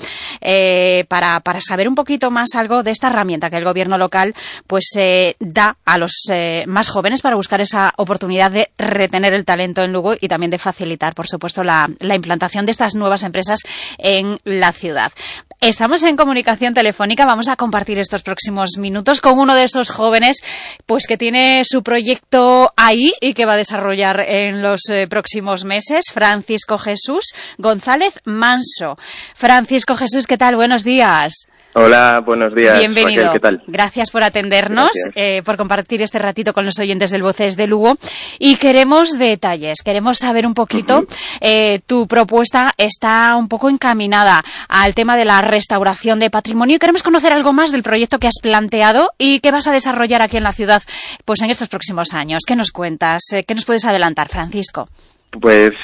para saber un poquito más algo de esta herramienta que el gobierno local pues da a los más jóvenes para buscar esa oportunidad de retener el talento en Lugo y también de facilitar, por supuesto, la implantación de estas nuevas empresas en la ciudad. Estamos en comunicación telefónica, vamos a compartir estos próximos minutos con uno de esos jóvenes pues que tiene su proyecto ahí y que va a desarrollar en los próximos meses, Francisco Jesús González Manso. Francisco Jesús, ¿qué tal? Buenos días. Hola, buenos días. Bienvenido. Raquel, ¿qué tal? Gracias por atendernos, por compartir este ratito con los oyentes del Voces de Lugo. Y queremos detalles, queremos saber un poquito. Tu propuesta está un poco encaminada al tema de la restauración de patrimonio y queremos conocer algo más del proyecto que has planteado y que vas a desarrollar aquí en la ciudad pues en estos próximos años. ¿Qué nos cuentas? ¿Qué nos puedes adelantar, Francisco? Pues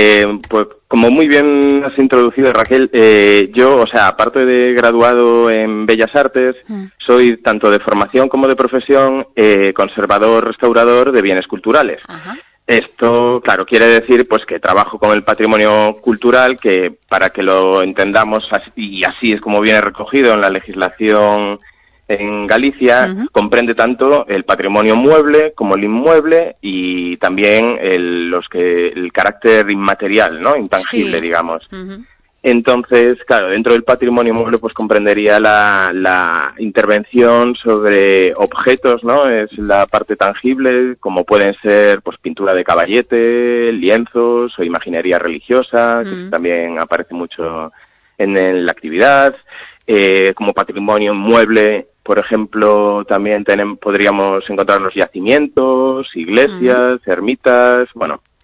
como muy bien has introducido, Raquel, yo, aparte de graduado en Bellas Artes, soy tanto de formación como de profesión conservador, restaurador de bienes culturales. Ajá. Esto, claro, quiere decir pues que trabajo con el patrimonio cultural, que para que lo entendamos, y así es como viene recogido en la legislación en Galicia, comprende tanto el patrimonio mueble como el inmueble y también el carácter inmaterial, ¿no? Intangible, digamos. Entonces, claro, dentro del patrimonio mueble pues comprendería la intervención sobre objetos, ¿no? Es la parte tangible, como pueden ser pues pintura de caballete, lienzos o imaginería religiosa, que también aparece mucho en la actividad. Como patrimonio mueble, por ejemplo, también podríamos encontrar los yacimientos, iglesias, ermitas, bueno,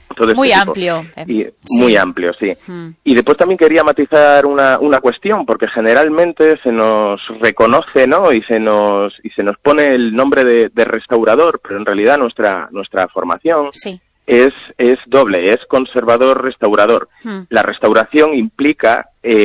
todo muy este amplio. Y muy amplio, sí. Y después también quería matizar una cuestión, porque generalmente se nos reconoce, ¿no? Y se nos pone el nombre de restaurador, pero en realidad nuestra formación es doble, es conservador-restaurador. La restauración implica,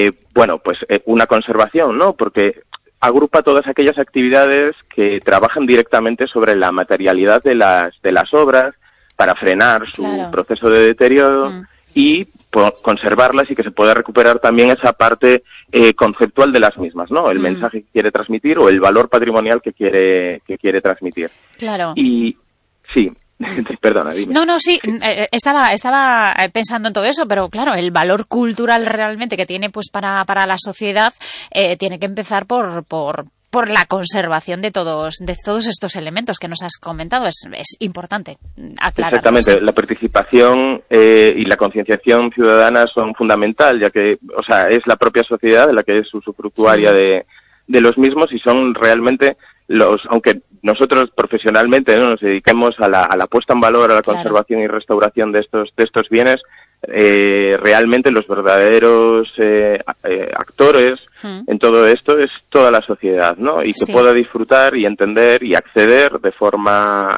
una conservación, ¿no? Porque agrupa todas aquellas actividades que trabajan directamente sobre la materialidad de las obras para frenar su proceso de deterioro y conservarlas y que se pueda recuperar también esa parte conceptual de las mismas, ¿no? El mensaje que quiere transmitir o el valor patrimonial que quiere transmitir. Claro. Y sí. Perdona, dime. No, sí, estaba pensando en todo eso, pero claro, el valor cultural realmente que tiene pues para la sociedad tiene que empezar por la conservación de todos estos elementos que nos has comentado. Es importante aclararlo. Exactamente, la participación y la concienciación ciudadana son fundamental, ya que, es la propia sociedad la que es usufructuaria de los mismos y son realmente aunque nosotros profesionalmente nos dediquemos a la puesta en valor, a la conservación y restauración de estos bienes, realmente los verdaderos actores en todo esto es toda la sociedad, ¿no? Y que pueda disfrutar y entender y acceder de forma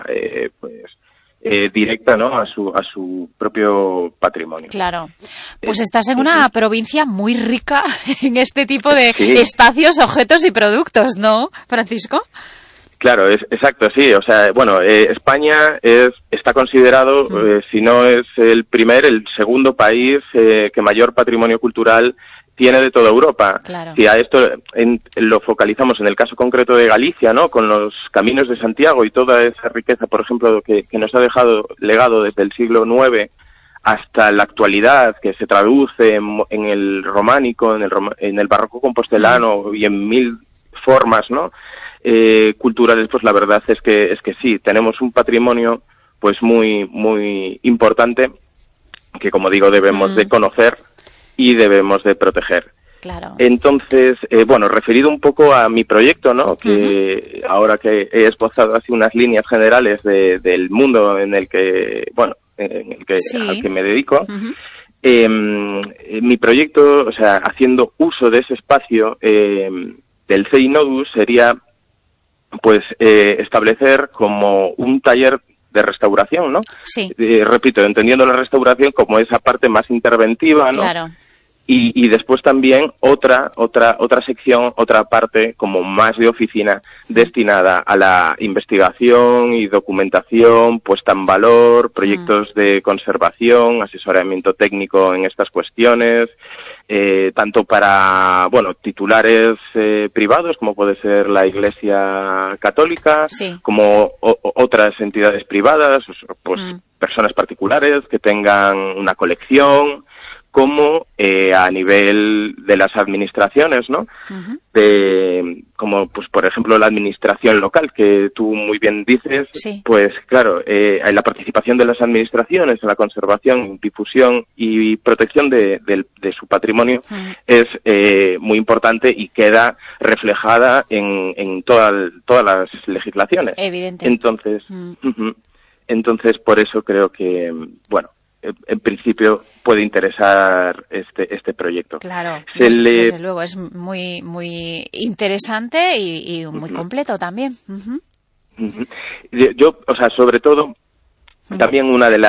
directa, ¿no? a su propio patrimonio. Claro. Pues estás en una provincia muy rica en este tipo de espacios, objetos y productos, ¿no, Francisco? Claro, exacto, sí. España está considerado, si no es el segundo país que mayor patrimonio cultural tiene de toda Europa. Claro. Si a esto lo focalizamos en el caso concreto de Galicia, ¿no? Con los caminos de Santiago y toda esa riqueza, por ejemplo, que nos ha dejado legado desde el siglo IX hasta la actualidad, que se traduce en el románico, en el barroco compostelano y en mil formas, ¿no? Culturales, pues la verdad es que sí, tenemos un patrimonio pues muy muy importante que, como digo, debemos de conocer y debemos de proteger. Claro. Entonces, referido un poco a mi proyecto, ¿no? Que ahora que he esbozado así unas líneas generales del mundo en el que al que me dedico, mi proyecto, haciendo uso de ese espacio del CEI Nodus sería establecer como un taller de restauración, ¿no? Sí. Repito, entendiendo la restauración como esa parte más interventiva, ¿no? Claro. Y después también otra sección, otra parte como más de oficina destinada a la investigación y documentación, puesta en valor, proyectos de conservación, asesoramiento técnico en estas cuestiones, tanto para, titulares privados, como puede ser la Iglesia Católica, como otras entidades privadas, personas particulares que tengan una colección, como a nivel de las administraciones, ¿no? Como, por ejemplo, la administración local, que tú muy bien dices, pues claro, la participación de las administraciones en la conservación, difusión y protección de su patrimonio es muy importante y queda reflejada en todas las legislaciones. Evidente. Entonces, por eso creo que, en principio puede interesar este proyecto. Claro, desde luego, es muy muy interesante y muy completo también. Yo, sobre todo, también una de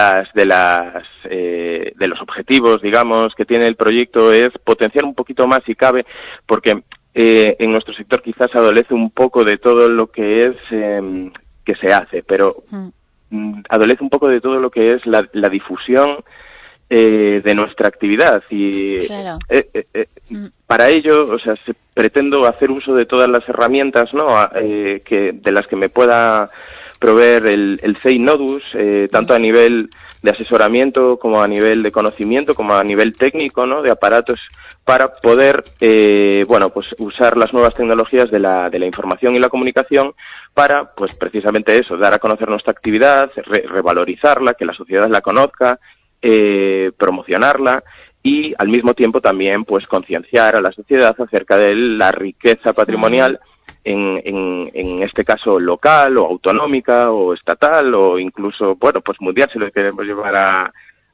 los objetivos, digamos, que tiene el proyecto es potenciar un poquito más, si cabe, porque en nuestro sector quizás adolece un poco de todo lo que es que se hace, pero adolece un poco de todo lo que es la difusión de nuestra actividad y para ello, pretendo hacer uso de todas las herramientas, ¿no? De las que me pueda proveer el CEI Nodus, tanto a nivel de asesoramiento como a nivel de conocimiento, como a nivel técnico, ¿no? De aparatos para poder, usar las nuevas tecnologías de la información y la comunicación para, pues precisamente eso, dar a conocer nuestra actividad, revalorizarla, que la sociedad la conozca, promocionarla y al mismo tiempo también, pues concienciar a la sociedad acerca de la riqueza patrimonial en este caso local o autonómica o estatal o incluso, pues mundial si lo queremos llevar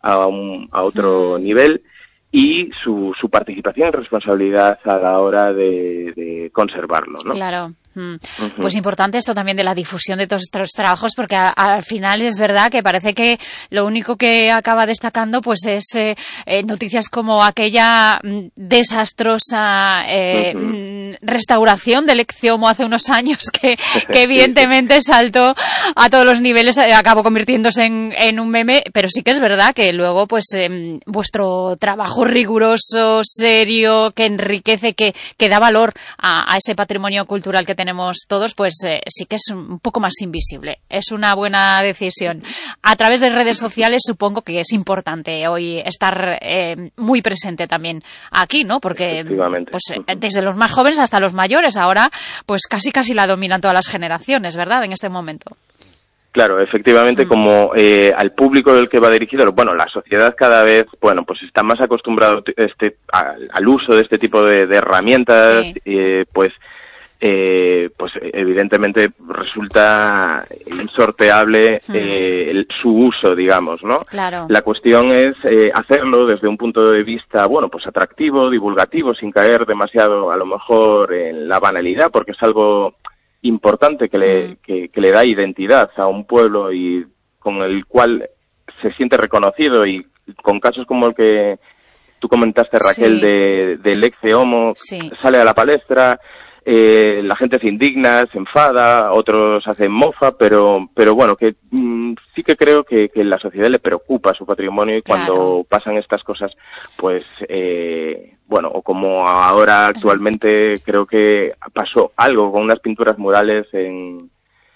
a otro nivel, y su participación y responsabilidad a la hora de conservarlo, ¿no? Claro. Pues importante esto también de la difusión de todos estos trabajos, porque al final es verdad que parece que lo único que acaba destacando pues es noticias como aquella desastrosa restauración del Ecceomo hace unos años que evidentemente saltó a todos los niveles, acabó convirtiéndose en un meme, pero sí que es verdad que luego pues vuestro trabajo riguroso, serio, que enriquece, que da valor a ese patrimonio cultural que tenemos todos, pues sí que es un poco más invisible. Es una buena decisión. A través de redes sociales supongo que es importante hoy estar muy presente también aquí, ¿no? Porque pues, desde los más jóvenes hasta los mayores, ahora pues casi la dominan todas las generaciones, ¿verdad? En este momento. Claro, efectivamente, como al público del que va dirigido, bueno, la sociedad cada vez, bueno, pues está más acostumbrado al uso de este tipo de herramientas, pues evidentemente resulta insorteable su uso, digamos, ¿no? Claro. La cuestión es hacerlo desde un punto de vista, bueno, pues atractivo, divulgativo, sin caer demasiado, a lo mejor, en la banalidad, porque es algo importante que le da identidad a un pueblo y con el cual se siente reconocido, y con casos como el que tú comentaste, Raquel, del Ecceomo, sale a la palestra, la gente se indigna, se enfada, otros hacen mofa, pero bueno, que sí que creo que la sociedad le preocupa su patrimonio, y cuando pasan estas cosas, pues bueno, o como ahora actualmente creo que pasó algo con unas pinturas murales en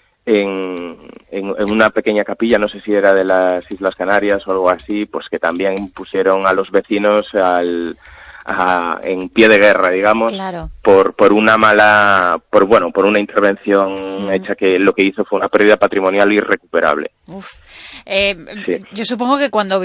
una pequeña capilla, no sé si era de las Islas Canarias o algo así, pues que también pusieron a los vecinos en pie de guerra, digamos, por una intervención hecha que lo que hizo fue una pérdida patrimonial irrecuperable. Yo supongo que cuando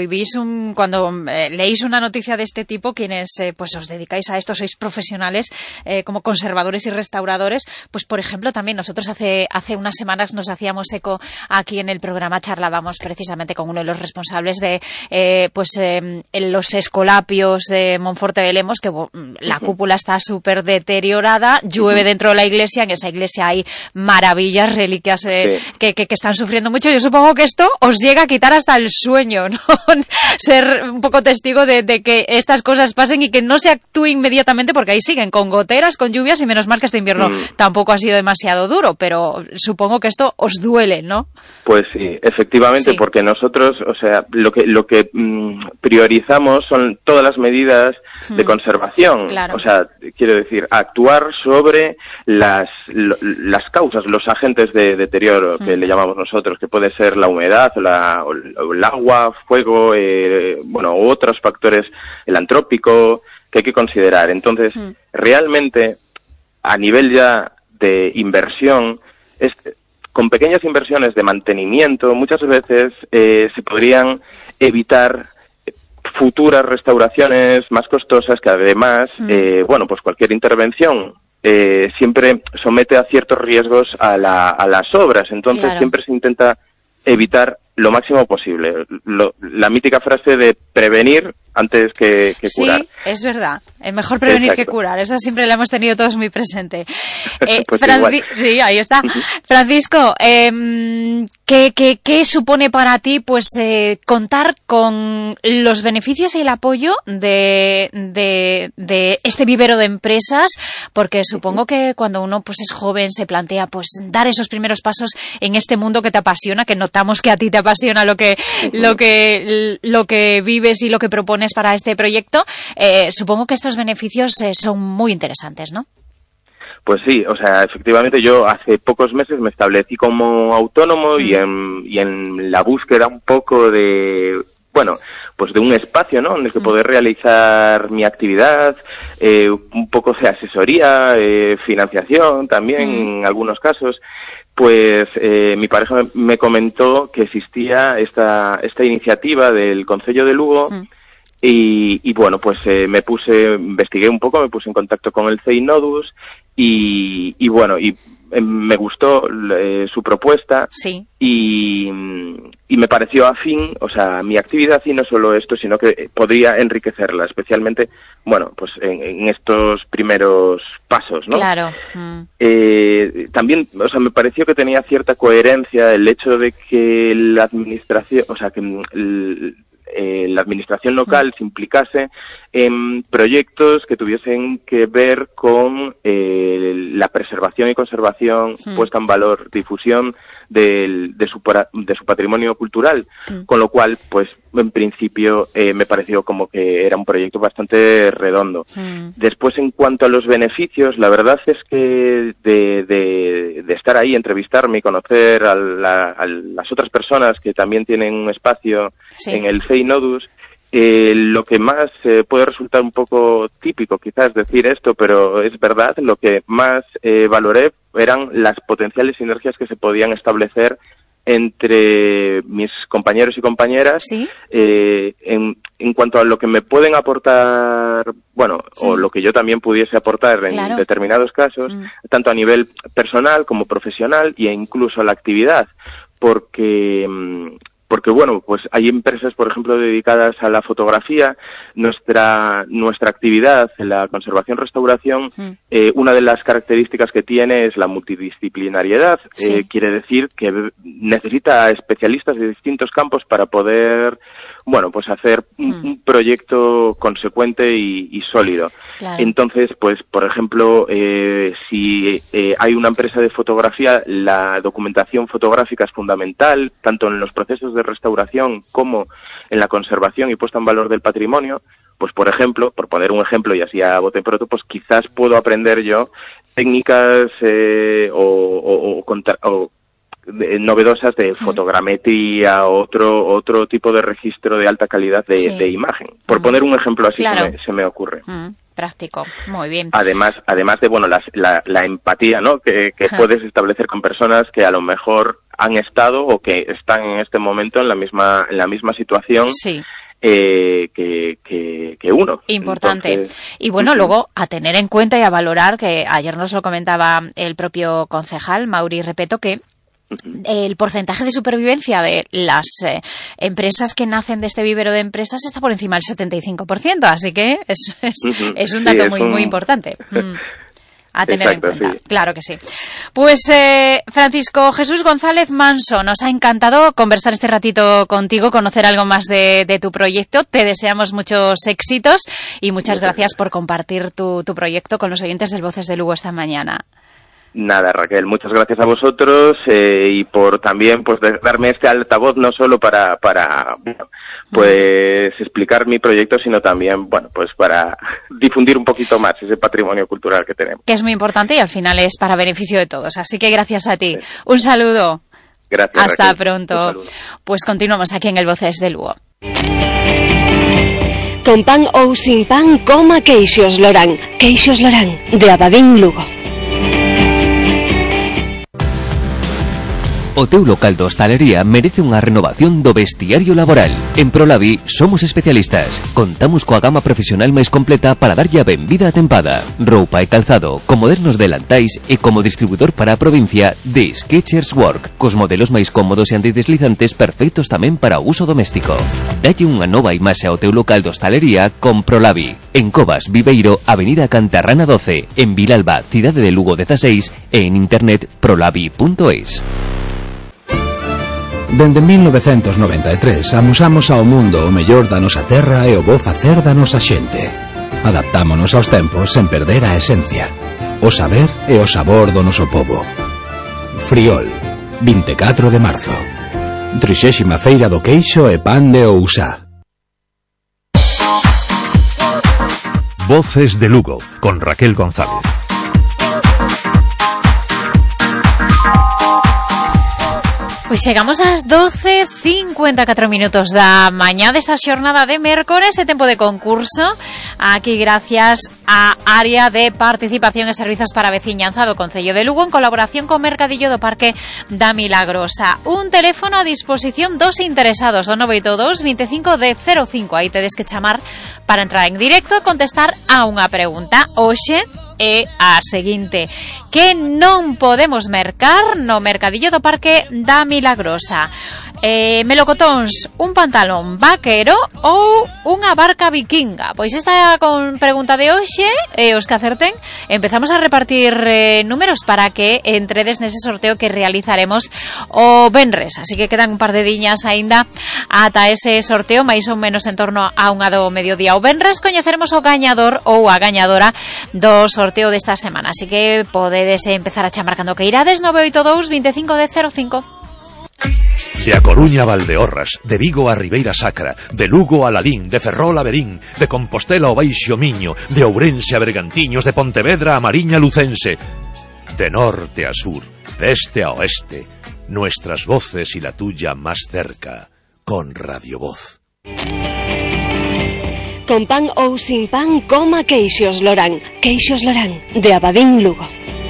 leéis una noticia de este tipo, quienes pues os dedicáis a esto, sois profesionales como conservadores y restauradores, pues por ejemplo también nosotros hace unas semanas nos hacíamos eco aquí en el programa, charlábamos precisamente con uno de los responsables de los escolapios de Monforte de Lemos, que la cúpula está súper deteriorada, llueve dentro de la iglesia, en esa iglesia hay maravillas, reliquias que están sufriendo mucho. Yo supongo que esto os llega a quitar hasta el sueño, ¿no? Ser un poco testigo de que estas cosas pasen y que no se actúe inmediatamente, porque ahí siguen con goteras, con lluvias, y menos mal que este invierno tampoco ha sido demasiado duro, pero supongo que esto os duele, ¿no? Pues sí, efectivamente, porque nosotros, o sea, lo que priorizamos son todas las medidas de conservación. O sea, quiero decir, actuar sobre las causas, los agentes de deterioro que le llamamos nosotros, que puede ser la humedad, o el agua, fuego, u otros factores, el antrópico, que hay que considerar. Entonces, realmente, a nivel ya de inversión, con pequeñas inversiones de mantenimiento, muchas veces se podrían evitar futuras restauraciones más costosas, que además, pues cualquier intervención siempre somete a ciertos riesgos a las obras. Entonces siempre se intenta evitar lo máximo posible. La mítica frase de prevenir antes que curar. Sí, es verdad. Es mejor prevenir que curar. Esa siempre la hemos tenido todos muy presente. Pues sí, ahí está. Francisco, ¿qué supone para ti pues contar con los beneficios y el apoyo de este vivero de empresas? Porque supongo que cuando uno pues es joven se plantea pues dar esos primeros pasos en este mundo que te apasiona, que notamos que a ti te apasiona lo que vives y lo que propones para este proyecto, supongo que estos beneficios son muy interesantes, ¿no? Pues sí, o sea, efectivamente yo hace pocos meses me establecí como autónomo y en la búsqueda un poco de, pues de un espacio, ¿no?, en el que poder realizar mi actividad, un poco de asesoría, financiación también en algunos casos. Pues mi pareja me comentó que existía esta iniciativa del Concello de Lugo. Y investigué un poco, me puse en contacto con el CEINODUS y bueno, y me gustó su propuesta. Sí. Y me pareció afín, o sea, mi actividad, y no solo esto, sino que podría enriquecerla, especialmente, bueno, pues en estos primeros pasos, ¿no? Claro. También, o sea, me pareció que tenía cierta coherencia el hecho de que la administración, o sea, que la administración local se implicase en proyectos que tuviesen que ver con la preservación y conservación, puesta en valor, difusión de su patrimonio cultural, con lo cual, pues, en principio me pareció como que era un proyecto bastante redondo. Después, en cuanto a los beneficios, la verdad es que de estar ahí, entrevistarme y conocer a las otras personas que también tienen un espacio en el FEI Nodus, lo que más puede resultar un poco típico quizás decir esto, pero es verdad, lo que más valoré eran las potenciales sinergias que se podían establecer entre mis compañeros y compañeras, en cuanto a lo que me pueden aportar, bueno, o lo que yo también pudiese aportar en determinados casos, tanto a nivel personal como profesional, e incluso a la actividad, porque bueno, pues hay empresas, por ejemplo, dedicadas a la fotografía. Nuestra actividad en la conservación-restauración, una de las características que tiene es la multidisciplinariedad. Quiere decir que necesita especialistas de distintos campos para poder, bueno, pues hacer un proyecto consecuente y sólido. Claro. Entonces, pues, por ejemplo, si hay una empresa de fotografía, la documentación fotográfica es fundamental, tanto en los procesos de restauración como en la conservación y puesta en valor del patrimonio. Pues, por ejemplo, por poner un ejemplo y así a bote pronto, pues quizás puedo aprender yo técnicas novedosas de fotogrametría, otro tipo de registro de alta calidad de imagen. Por poner un ejemplo así, se me ocurre. Práctico, muy bien. Además de, bueno, la empatía, ¿no? Que puedes establecer con personas que a lo mejor han estado o que están en este momento en la misma situación. Que uno. Importante. Entonces, y bueno, luego a tener en cuenta y a valorar, que ayer nos lo comentaba el propio concejal, Mauri Repeto, que el porcentaje de supervivencia de las empresas que nacen de este vivero de empresas está por encima del 75%, así que es un dato muy importante. A tener en cuenta, claro que sí. Pues Francisco Jesús González Manso, nos ha encantado conversar este ratito contigo, conocer algo más de tu proyecto. Te deseamos muchos éxitos y muchas gracias por compartir tu proyecto con los oyentes del Voces de Lugo esta mañana. Nada, Raquel, muchas gracias a vosotros y por también pues darme este altavoz, no solo para pues explicar mi proyecto, sino también, bueno, pues para difundir un poquito más ese patrimonio cultural que tenemos. Que es muy importante y al final es para beneficio de todos, así que gracias a ti. Un saludo. Gracias, hasta Raquel. Pronto. Pues continuamos aquí en el Voces de Lugo. Con pan ou sin pan, coma queixos Lorán. Queixos Lorán, de Abadín, Lugo. O teu local de hostalería merece unha renovación do vestiario laboral. En Prolavi somos especialistas. Contamos coa gama profesional máis completa para darlle a benvida a tempada. Roupa e calzado, con modernos delantais e como distribuidor para a provincia de Skechers Work, cos modelos máis cómodos e antideslizantes perfectos tamén para o uso doméstico. Dalle unha nova imaxe ao teu local de hostalería con Prolavi. En Covas, Viveiro, Avenida Cantarrana 12, en Vilalba, Cidade de Lugo 16 e en internet prolavi.es. Dende 1993 amosamos ao mundo o mellor da nosa terra e o bo facer da nosa xente. Adaptámonos aos tempos sen perder a esencia, o saber e o sabor do noso pobo. Friol, 24 de marzo. 30ª Feira do Queixo e Pan de Ousá. Voces de Lugo, con Raquel González. Pois chegamos ás 12:54 minutos da mañá desta xornada de mércores e tempo de concurso. Aquí gracias a Área de Participación e Servizos para a Veciñanza do Concello de Lugo en colaboración co Mercadillo do Parque da Milagrosa. Un teléfono a disposición dos interesados, o 982 25 de 05. Aí tedes que chamar para entrar en directo e contestar a unha pregunta. Hoxe é a seguinte: que non podemos mercar no mercadillo do Parque da Milagrosa. Melocotóns, un pantalón vaquero ou unha barca vikinga? Pois esta con pregunta de hoxe, os que acerten, empezamos a repartir números para que entredes nese sorteo que realizaremos o venres, así que quedan un par de diñas aínda ata ese sorteo, máis ou menos en torno a unha do mediodía. O venres coñeceremos o gañador ou a gañadora do sorteo desta semana, así que podedes empezar a chamar cando que irades. 982 25 10 05. De A Coruña a Valdeorras, de Vigo a Ribeira Sacra, de Lugo a Lalín, de Ferrol a Verín, de Compostela ao Baixo Miño, de Ourense a Bergantiños, de Pontevedra a Mariña Lucense, de norte a sur, de este a oeste, nuestras voces y la tuya más cerca, con Radio Voz. Con pan ou sin pan, coma queixos Lorán. Queixos Lorán, de Abadín, Lugo.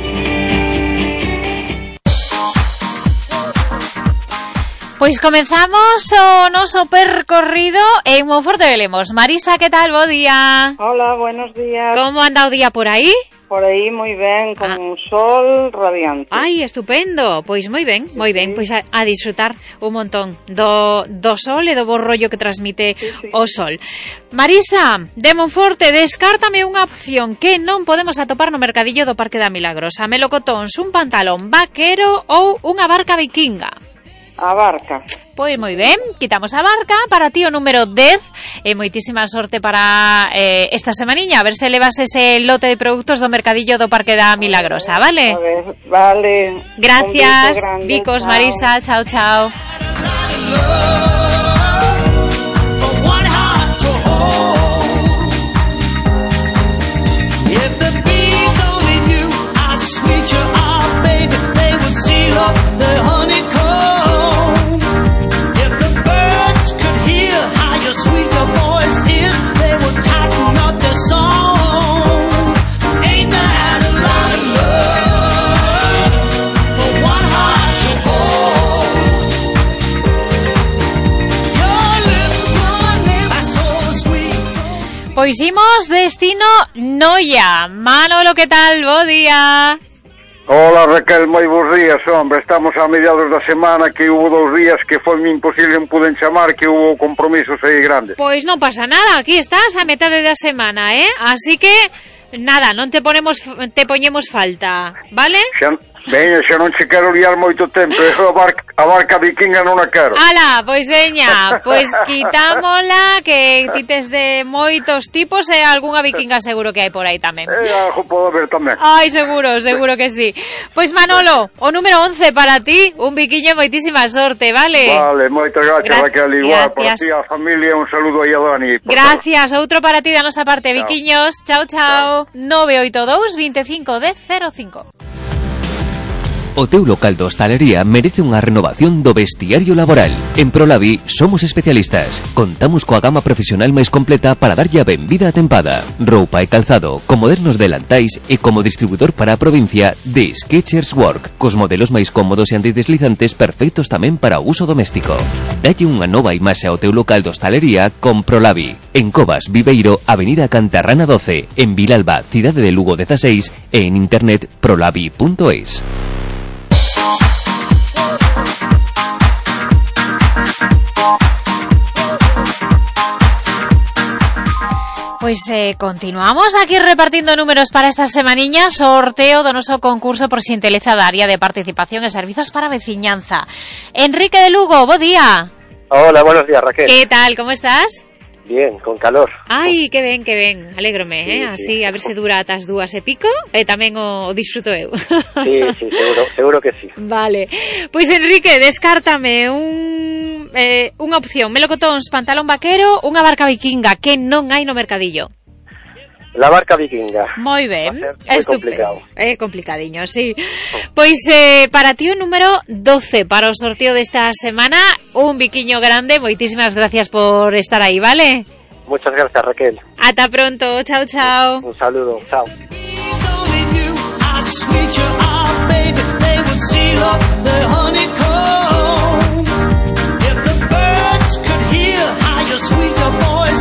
Pois comenzamos o noso percorrido en Monforte de Lemos. Marisa, que tal? Bo día. Hola, buenos días. Como anda o día por aí? Por aí moi ben, con un sol radiante. Ai, estupendo. Pois moi ben. Pois a disfrutar un montón do sol e do bo rollo que transmite o sol. Marisa, de Monforte, descártame unha opción que non podemos atopar no mercadillo do Parque da Milagrosa. Melocotóns, un pantalón vaquero ou unha barca vikinga? A barca. Pois moi ben, quitamos a barca. Para ti o número 10 e moitísima sorte para esta semaniña. A ver se levas ese lote de produtos do mercadillo do Parque da Milagrosa, vale? A ver, vale. Gracias, Vicos, Marisa, chao, chao. Pois imos destino Noia. Manolo, que tal? Bo día. Hola Raquel, moi bons días, hombre. Estamos a mediados da semana, que hubo 2 días que foi imposible, non puden chamar, que hubo compromisos aí grandes. Pois non pasa nada, aquí estás a metade da semana, así que nada, non te poñemos falta, vale? Veña, xa non che quero liar moito tempo, a barca vikinga non a quero. Ala, pois veña, pois quitámola, que tites de moitos tipos e algunha vikinga seguro que hai por aí tamén. Algo podo ver tamén. Ai, seguro que sí. Pois Manolo, o número 11 para ti, un viquiño e moitísima sorte, vale? Vale, moitas gracias, Raquel, igual, para ti, a familia, un saludo aí a Dani. Gracias, outro para ti da nosa parte, chao. Viquiños, chao. 982 25 10 05. O teu local de hostalería merece unha renovación do vestiario laboral. En Prolavi somos especialistas. Contamos coa gama profesional máis completa para darlle a benvida a tempada. Roupa e calzado, con modernos delantais e como distribuidor para a provincia de Skechers Work, cos modelos máis cómodos e antideslizantes perfectos tamén para o uso doméstico. Dalle unha nova imaxe ao teu local de hostalería con Prolavi. En Covas, Viveiro, Avenida Cantarrana 12, en Vilalba, Cidade de Lugo 16 e en internet prolavi.es. Pois continuamos aquí repartindo números para esta semaniña. Sorteo do noso concurso por xentileza da área de participación e servizos para veciñanza. Enrique de Lugo, bo día. Hola, buenos días, Raquel. Que tal, como estás? Bien, con calor. Ai, que ben, alégrome, sí, así sí. A ver se dura ata as 2:00 e tamén o disfruto eu. Sí, seguro que sí. Vale, pois Enrique, descártame unha opción, melocotóns, pantalón vaquero, unha barca vikinga, que non hai no mercadillo. La barca vikinga. Moi ben, estupendo. É complicadiño, sí. Pois para ti o número 12 para o sorteo desta semana, un biquiño grande. Moitísimas gracias por estar aí, vale? Muchas gracias, Raquel. Ata pronto, chao, chao. Un saludo, chao. Sweet